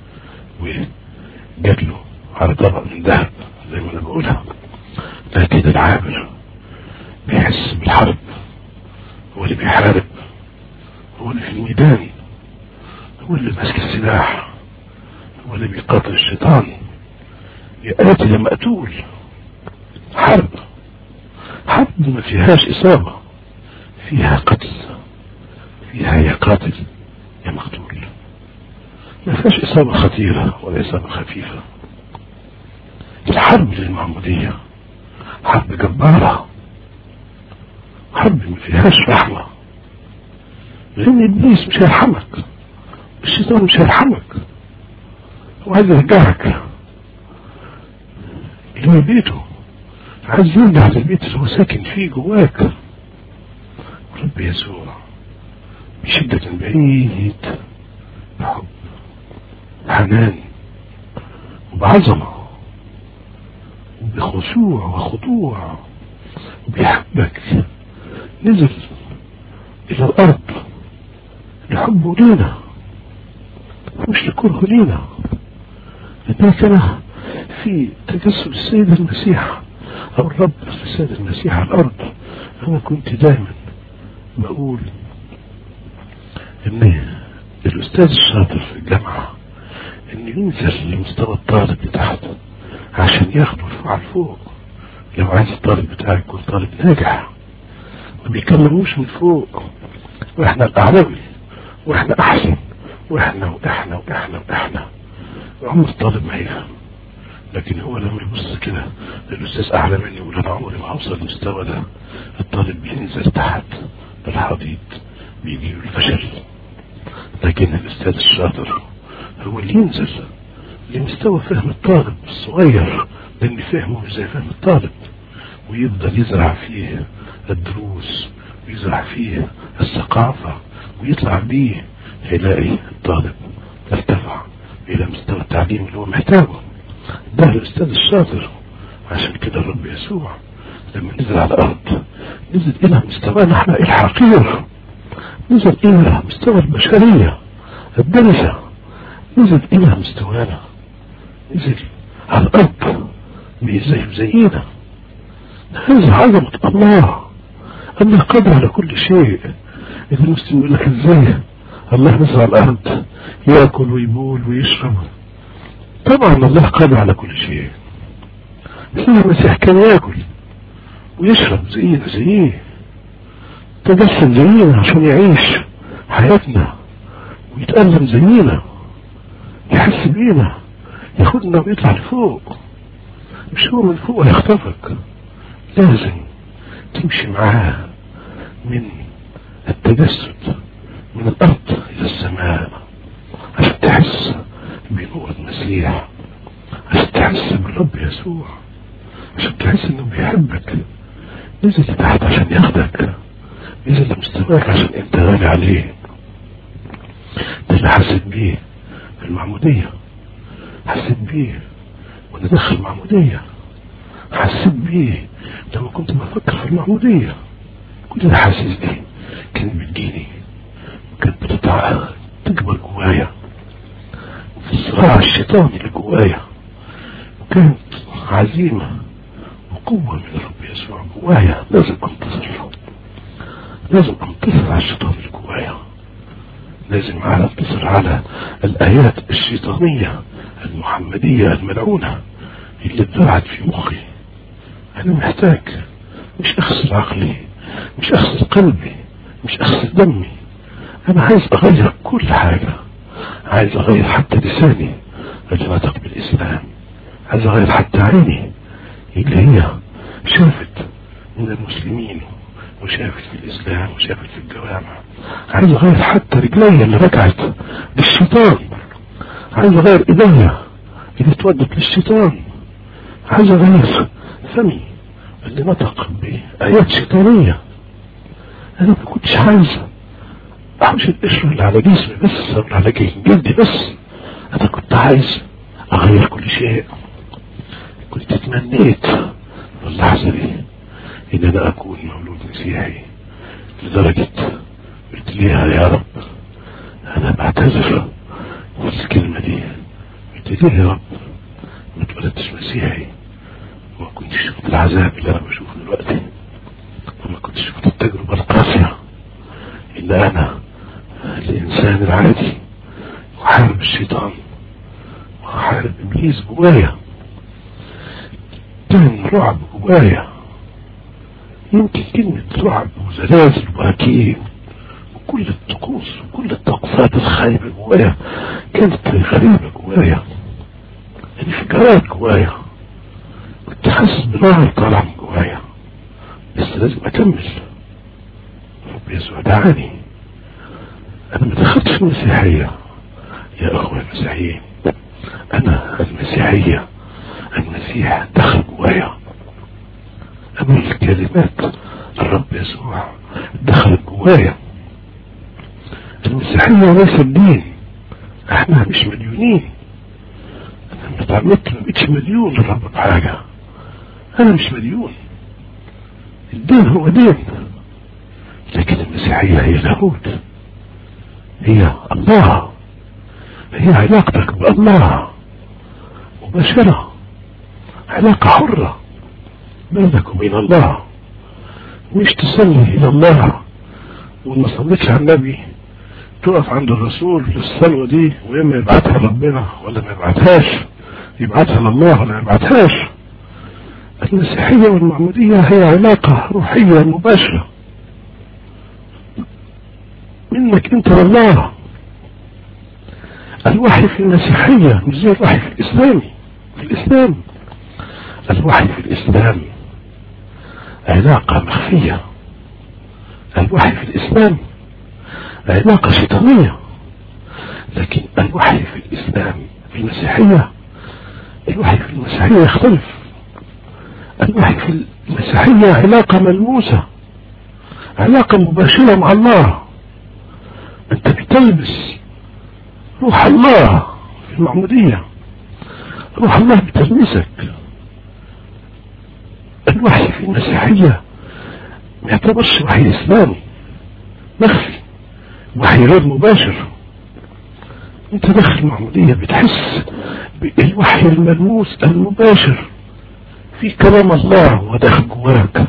وجات له على طبق من ذهب زي ما انا بقولها. لكن العابر بيحس بالحرب، هو اللي بيحارب، هو اللي في الميدان، هو اللي ماسك السلاح، هو اللي بيقاتل الشيطان. يأتي لمقتول، حرب ما فيهاش إصابة، فيها قتل، فيها يا قاتل يا مقتول، ما فيهاش إصابة خطيرة ولا إصابة خفيفة. الحرب للمعمودية حرب جبارة، حرب ما فيهاش رحمة، لأن إبليس مش هيرحمك، الشيطان مش هيرحمك، هو عايز يرجعك إلى بيته، عايز يرجع للبيت اللي هو ساكن فيه جواك. رب يسوع بشدة بعيد، بحب، بحنان، وبعظمة، وبخشوع وخضوع، وبيحبك، نزل إلى الأرض لحبه لينا مش لكره لينا. لأنه كان في تجسد السيد المسيح أو الرب السيد المسيح على الأرض. أنا كنت دائما بقول إن الأستاذ الشاطر في الجامعة إن ينزل لمستوى الطالب لتحت عشان ياخده يرفع لفوق. لو عايز الطالب بتاعك يكون طالب ناجح، ما بيكلموش من فوق واحنا الأعلوي واحنا أحسن واحنا واحنا واحنا واحنا، عمر الطالب ما يفهم. لكن هو لما يبص كده الأستاذ أعلى مني يقول أنا عمري ما هوصل المستوى ده، الطالب بينزل تحت الحضيض، بيجي الفشل. لكن الأستاذ الشاطر هو اللي ينزل لمستوى فهم الطالب الصغير، لأن فهمه مش زي فهم الطالب، ويفضل يزرع فيه الدروس ويزرع فيه الثقافة ويطلع بيه، هيلاقي الطالب ارتفع إلى مستوى التعليم اللي هو محتاجه. ده الأستاذ الشاطر. عشان كده الرب يسوع لما نزل على الأرض نزل إلى مستوانا احنا الحقير، نزل إلى مستوى البشرية الدنسة، نزل إلى مستوانا، نزل على الأرض زينا. هذا عظمة الله، الله قادر على كل شيء. إذا المسلم يقول لك إزاي الله نزل على الأرض يأكل ويبول ويشرب؟ طبعا الله قادر على كل شيء. سيدنا المسيح كان يأكل ويشرب زيه، تجسد زينا عشان يعيش حياتنا ويتألم زينا، يحس بينا، ياخدنا ويطلع لفوق. مش هو من فوق هيخطفك، لازم تمشي معاه من التجسد من الأرض إلى السماء عشان تحس بنور المسيح، عشان تحس بالرب يسوع، عشان تحس انه بيحبك. نزل لتحت عشان ياخدك، نزل لمستواك عشان انت غالي عليه. ده اللي حسيت بيه في المعمودية، حسيت بيه وانا داخل المعمودية، حسيت بيه لما كنت بفكر في المعمودية. كل الحاسس دي كانت بتجيني، كانت تكبر جوايا في الصراع الشيطاني اللي جوايا، وكانت عزيمة وقوة من الرب يسوع جوايا. لازم انتصر على الشيطان اللي جوايا، لازم انتصر على الآيات الشيطانية المحمدية الملعونة اللي اتزرعت في مخي. أنا محتاج مش أخسر عقلي، مش أخسر قلبي، مش أخسر دمي. أنا عايز أغير كل حاجة، عايز أغير حتى لساني اللي نطق بالإسلام، عايز أغير حتى عيني اللي هي شافت من المسلمين وشافت في الإسلام وشافت في الجوامع. عايز أغير حتى رجلي اللي رجعت للشيطان، عايز أغير إيديا اللي اتودت للشيطان، عايز أغير فمي اللي نطق بآيات شيطانية. أنا ما كنتش عايز أحوش القشرة اللي على جسمي بس ولا على جلدي بس، أنا كنت عايز أغير كل شيء. كنت تمنيت في اللحظة دي إن أنا أكون مولود مسيحي، لدرجة قلت ليها يا رب أنا بعتذر في الكلمة دي. قلت ليه يا رب ما اتولدتش مسيحي وما كنتش شفت العذاب اللي أنا بشوفه دلوقتي، وما كنتش شفت التجربة القاسية اللي أنا الإنسان العادي وحارب الشيطان وحارب إبليس جوايا. كان رعب جوايا، يمكن كلمة رعب وزلازل وهكين وكل الطقوس وكل الطقوسات الخايبة جوايا كانت غريبة جوايا، انفجارات جوايا، كنت حاسس بنار طالع من جوايا، بس لازم أكمل. رب يسوع دعاني. أنا ما دخلتش في المسيحية يا أخوة المسيحيين، أنا المسيحية المسيح دخل جوايا. أما الكلمات الرب يسوع دخل جوايا. المسيحية ليس الدين، احنا مش مليونين. انا اتعلمت ما بقتش مليون للرب بحاجة، انا مش مليون. الدين هو دين، لكن المسيحية هي لاهوت، هي الله، هي علاقتك بالله مباشرة، علاقة حرة بينك وبين الله. مش تصلي الى الله وما صليتش على النبي تقف عند الرسول للصلوة دي، وإما يبعتها ربنا ولا ما يبعتهاش، يبعتها لله ولا ما يبعتهاش. المسيحية والمعمودية هي علاقة روحية مباشرة منك انت لله. الوحي في المسيحية مش زي الوحي في الإسلام. في الإسلام الوحي في الإسلام علاقة مخفية، الوحي في الإسلام علاقة شيطانية. لكن الوحي في الإسلام في المسيحية، الوحي في المسيحية يختلف. الوحي في المسيحية علاقة ملموسة، علاقة مباشرة مع الله. انت بتلبس روح الله في المعمودية، روح الله بتلمسك. الوحي في المسيحية ما يعتبرش وحي إسلامي، مخفي، وحي غير مباشر. انت داخل المعمودية بتحس بالوحي الملموس المباشر في كلام الله وداخل جواك.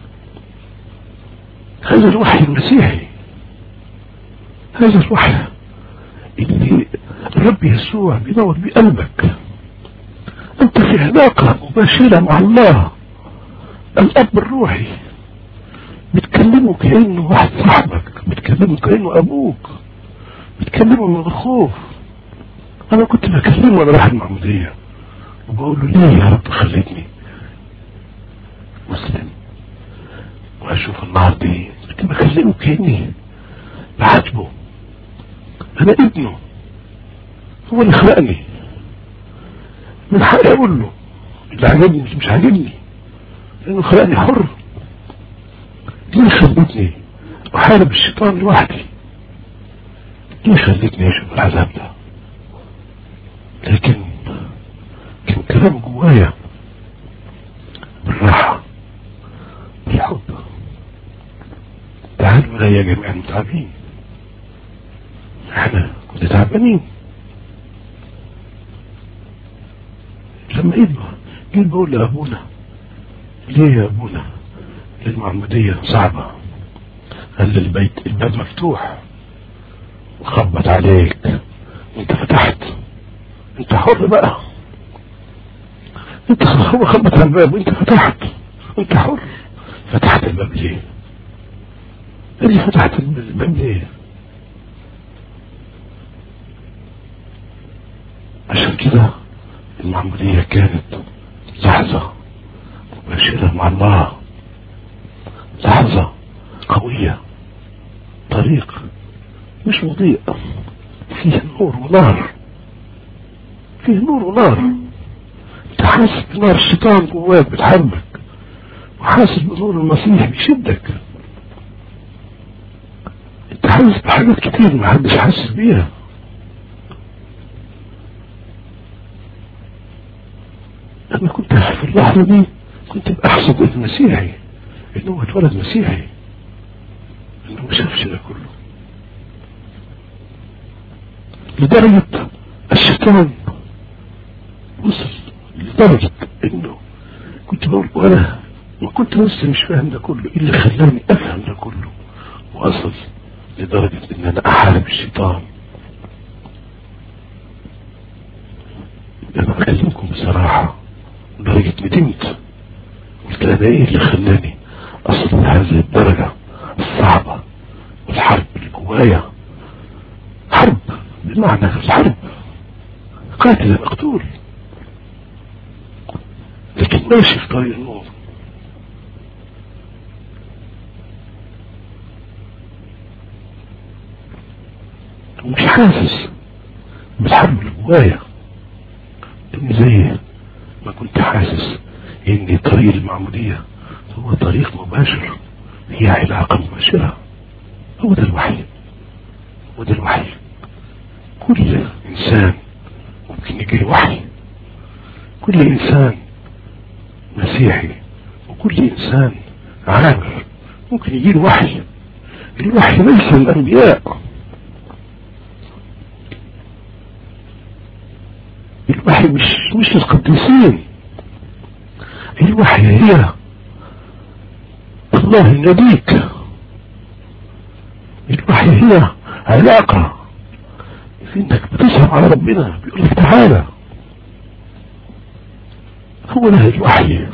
هذا الوحي المسيحي، هذا الوحي اللي الرب يسوع بينور بقلبك. انت في علاقة مباشرة مع الله الاب الروحي، بتكلمه كأنه واحد صاحبك، بتكلمه كأنه ابوك، بتكلمه من الخوف. انا كنت بكلمه وانا رايح المعمودية وبقول له ليه يا رب خليتني مسلم واشوف النار دي؟ كنت بكلمه كأني بعاتبه، انا ابنه، هو اللي خلقني، من حقي اقول له اللي عجبني اللي مش عاجبني، لانه خلقني حر. ليه خلتني احارب الشيطان لوحدي؟ ليه خلتني اشوف العذاب ده؟ لكن كان كلام جوايا بالراحة بالحب. تعالوا لا يا جميع المتعبين، احنا كنا تعبانين. لما جيت بقول لأبونا ليه يا أبونا المعمودية صعبة؟ قال لي الباب مفتوح وخبط عليك وانت فتحت، انت حر بقى. انت هو خبط على الباب وانت فتحت، انت حر. فتحت الباب ليه؟ قال لي فتحت الباب ليه؟ عشان كده المعمودية كانت لحظة مباشرة مع الله، لحظة قوية، طريق مش مضيء، فيه نور ونار، فيه نور ونار. انت حاسس بنار الشيطان جواك بتحاربك، وحاسس بنور المسيح بيشدك. انت حاسس بحاجات كتير ما حدش حاسس بيها. انا كنت في اللحظة دي كنت بأحسد المسيحي انه اتولد مسيحي، انه ما شافش ده كله. لدرجة الشيطان وصل لدرجة انه كنت بقول وانا ما كنت لسه مش فاهم ده كله، ايه اللي خلاني افهم ده كله واصل لدرجة ان انا احارب الشيطان. انا بكلمكم بصراحة، لدرجة ندمت، قلت انا ايه اللي خلاني اصل لهذه الدرجة الصعبة، والحرب اللي جوايا حرب بمعنى الحرب، قاتل مقتول، لكن ماشي في طريق النور. ومش حاسس بالحرب اللي جوايا، اني زي ما كنت حاسس ان طريق المعمودية هو طريق مباشر، هي علاقة مباشرة. هو ده الوحي، هو ده الوحي. كل انسان ممكن يجي وحي، كل انسان مسيحي وكل انسان عامر ممكن يجي وحي. الوحي ليس الانبياء، الوحي مش القديسين، الوحي هي الله يناديك، الوحي هي علاقة في انك بتسهر على ربنا بيقول لك تعالى. هو ده الوحي،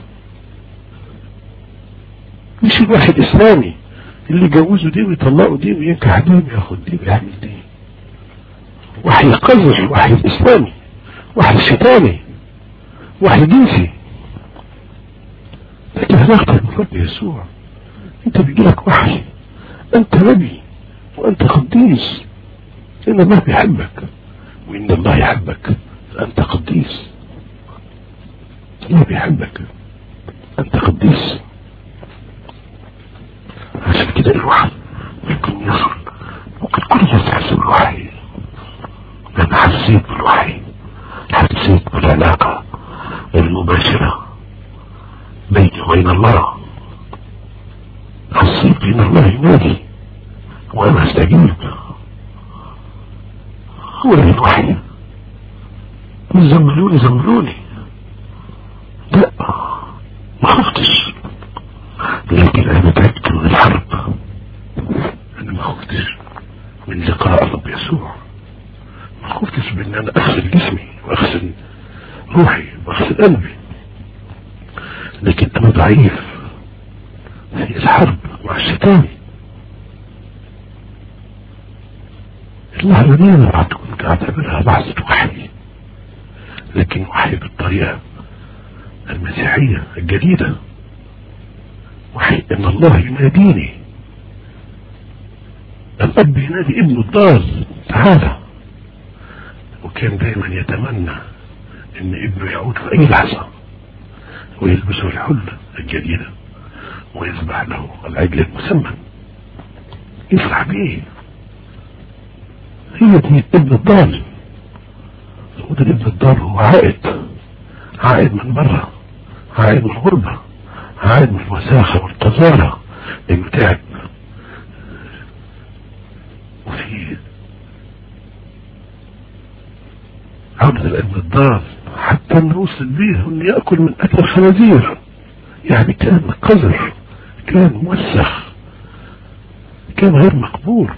مش الوحي الاسلامي اللي يجوزوا دي ويطلقوا دي وينكح دي وياخد دي ويعمل دي. وحي قذر، وحي الاسلامي، وحي شيطاني، وحي جنسي. لكن علاقتك بالرب يسوع، انت بيجيلك وحي، انت نبي وانت قديس، ان الله بيحبك وان الله يحبك فانت قديس. الله بيحبك، انت قديس. عشان كده الوحي ممكن يصل، ممكن كل الناس تحس بالوحي. انا حسيت بالوحي، حسيت بالعلاقة المباشرة بيني وبين الله، حسيت بان الله ينادي وانا استجيب. هو ده الوحي. مش زملوني لا، ما خفتش، لكن انا تعبت من الحرب. انا ما خفتش من لقاء الرب يسوع، ما خفتش بان انا اغسل جسمي واغسل روحي واغسل قلبي، لكن انا ضعيف في الحرب مع الشيطان. اللحظة دي انا كنت اعتبرها لحظة وحي، لكن وحي بالطريقة المسيحية الجديدة، وحي ان الله يناديني، الاب ينادي ابنه الضال تعالى. وكان دايما يتمنى ان ابنه يعود في اي لحظة ويلبسه الحلة الجديدة ويذبح له العجل المسمن يفرح بيه. هي دي ابن الضال. وده ابن الضال هو عائد من بره، عائد من الغربة، عائد من الوساخة والقذارة لانه تعب. وفي عودة الابن الضال حتى انه وصل بيه انه يأكل من اكل الخنازير، يعني كان قذر، كان موسخ، كان غير مقبول.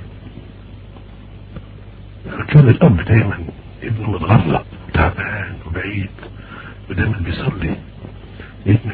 فكان الاب دايما ابنه متغرب تعبان وبعيد، ودايما بيصلي ابنه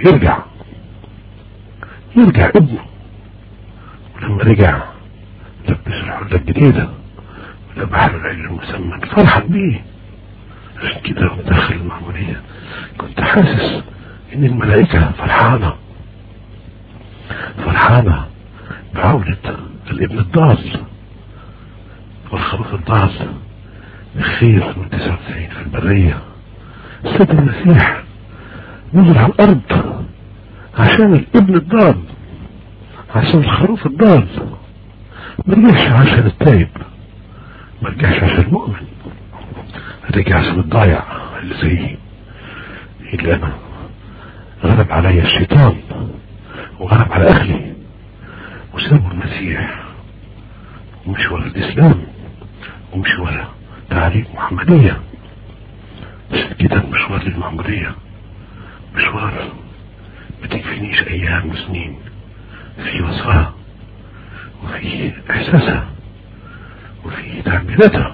يرجع ابنه. ولما رجع لبس الحلة الجديدة وذبح له العجل المسمن فرحان بيه. عشان كده داخل المعمودية كنت حاسس ان الملائكة فرحانة بعودة الابن الضال والخروف الضال الخير من 99 في البرية. السيد المسيح نزل على الارض عشان الابن الضال، عشان الخروف الضال، ما رجعش عشان التايب، ما رجعش عشان المؤمن، رجع عشان الضايع اللي زيي، اللي انا غلب علي الشيطان وغلب على اهلي وسابوا المسيح ومش ورا الاسلام ومش ورا تعاليم محمدية. عشان كده المشوار للمعمودية مشوار ما تكفينيش ايام وسنين في وصفها وفي احساسها وفي تعبيراتها،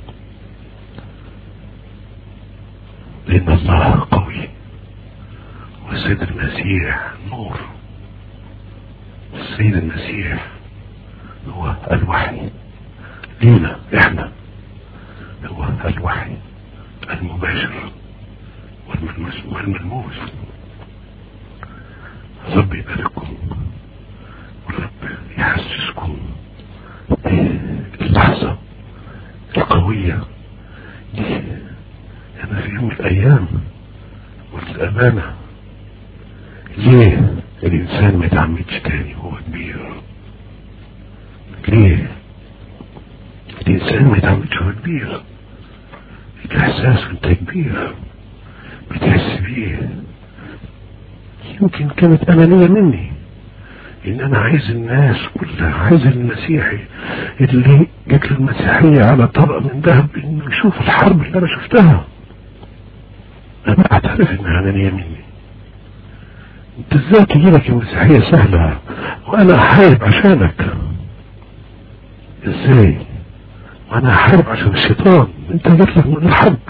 لان الله قوي والسيد المسيح نور. السيد المسيح هو الوحي لينا احنا، هو الوحي المباشر والملموس. رب يبارككم ورب يحسسكم باللحظة القوية دي. أنا في يوم من الأيام والأمانة ليه الإنسان ما يتعمدش تاني وهو كبير؟ ليه الإنسان ما يتعمدش وهو كبير؟ الإحساس وانت كبير بتحس بيه. يمكن كانت أنانية مني إن أنا عايز الناس كلها، عايز المسيحي اللي جت المسيحية على طبق من ذهب إنه يشوف الحرب اللي أنا شفتها. أنا أعترف إنها أنانية مني. أنت إزاي تجيلك المسيحية سهلة وأنا أحارب عشانك؟ إزاي؟ وأنا أحارب عشان الشيطان، أنت جاتلك من الحرب.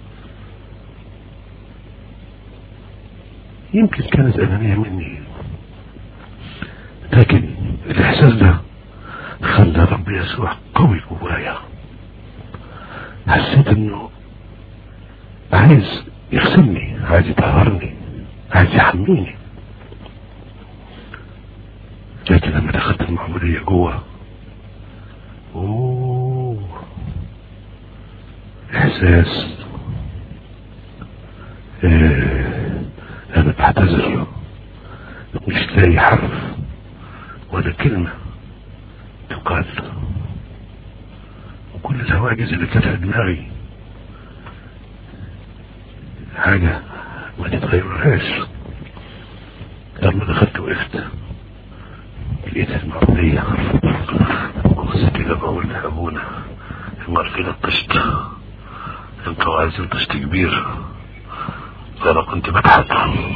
يمكن كانت أنانية مني، لكن الإحساس ده خلى رب يسوع قوي جوايا. حسيت إنه عايز يغسلني، عايز يطهرني، عايز يحميني. لكن لما دخلت المعمودية جوه، إحساس أنا بعتذر، مش لاقي حرف ولا كلمة تقال، وكل الهواجس اللي كانت في دماغي حاجة ما تتغيرهاش. لما دخلت وقفت لقيت المعمودية بص كده بقول لأبونا المركلة الطشت، انتوا عايزين طشت كبير. انا كنت بضحك،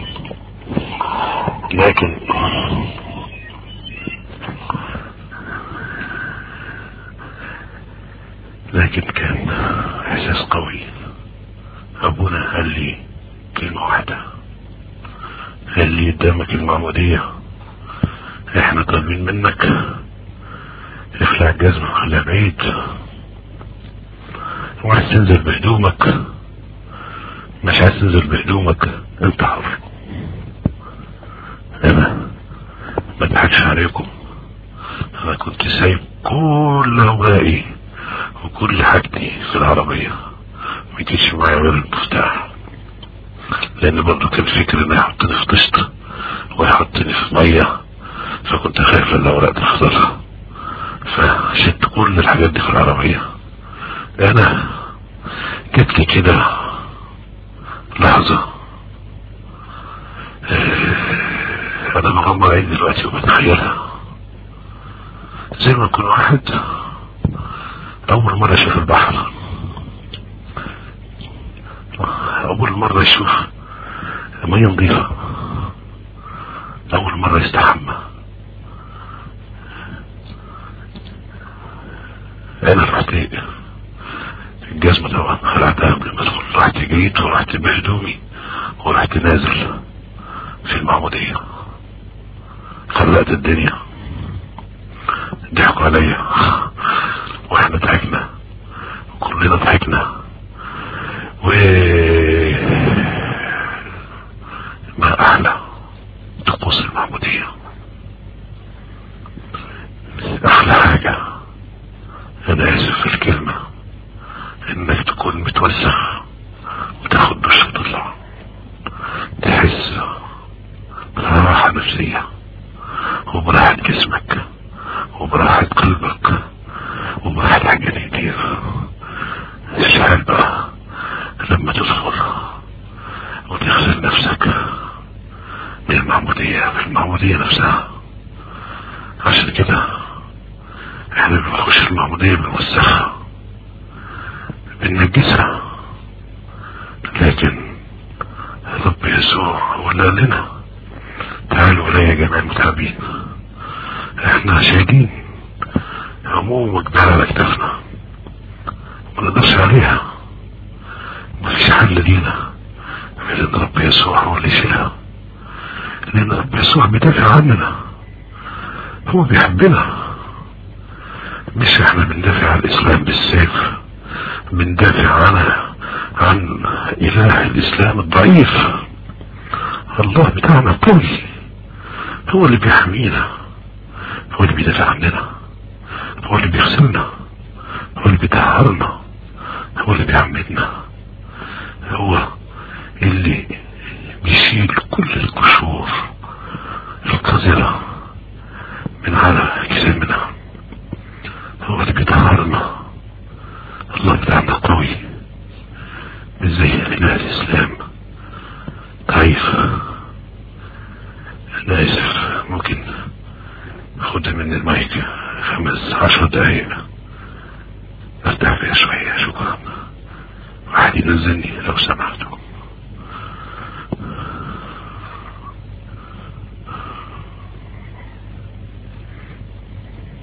لكن كان احساس قوي. ابونا قال لي كلمة واحدة، قال لي قدامك المعمودية، احنا طالبين منك اخلع الجزمة خليها بعيد، وعايز تنزل بهدومك مش عايز تنزل بهدومك انت حر. انا ما اضحكش عليكم، انا كنت سايب كل اوراقي وكل حاجتي في العربية، ما جيتش معايا غير المفتاح، لان برضو كان فكر انه يحطني في طشت ويحطني في مية، فكنت خايف ان الاوراق تخسرها، فشدت كل الحاجات دي في العربية. انا جت لي كده لحظة انا مغمض عيني دلوقتي وبتخيلها زي ما يكون واحد اول مرة يشوف البحر، اول مرة يشوف مية نظيفة، اول مرة يستحمى. انا رحت الجزمة طبعا خلعتها قبل ما ادخل، رحت جريت ورحت بهدومي ورحت نازل في المعمودية، خلقت الدنيا، ضحكوا عليا واحنا ضحكنا وكلنا ضحكنا. ما احلى طقوس المعمودية، انا اسف في الكلمة انك تكون متوسخ وتاخد دش وتطلع تحس براحة نفسية وبراحة جسمك وبراحة قلبك وبراحة حاجات كتير. الشعر بقى لما تدخل وتغسل نفسك بالمعمودية في المعمودية نفسها. عشان كده احنا بنخش المعمودية بنوسخها بننجسها، لكن رب يسوع هو اللي قال لنا تعالوا الي يا جميع المتعبين. احنا شايلين هموم وجبال على كتافنا ما نقدرش عليها، مفيش حل لينا غير ان رب يسوع هو اللي يشيلها، لان رب يسوع بيدافع عننا، هو بيحبنا. مش احنا بندافع عن الاسلام بالسيف، بندافع عن اله الاسلام الضعيف. الله بتاعنا قوي، هو اللي بيحمينا، هو اللي بيدافع عننا، هو اللي بيغسلنا، هو اللي بيطهرنا، هو اللي بيعمدنا، هو اللي بيشيل كل القشور القذرة من على جسمنا، هو اللي بيطهرنا. الله بتاعنا قوي مش زي اله الاسلام ضعيف. انا اسف، ممكن خد من المايك 15 دقايق ارتاح فيها شوية؟ شكرا. واحد ينزلني لو سمحتوا.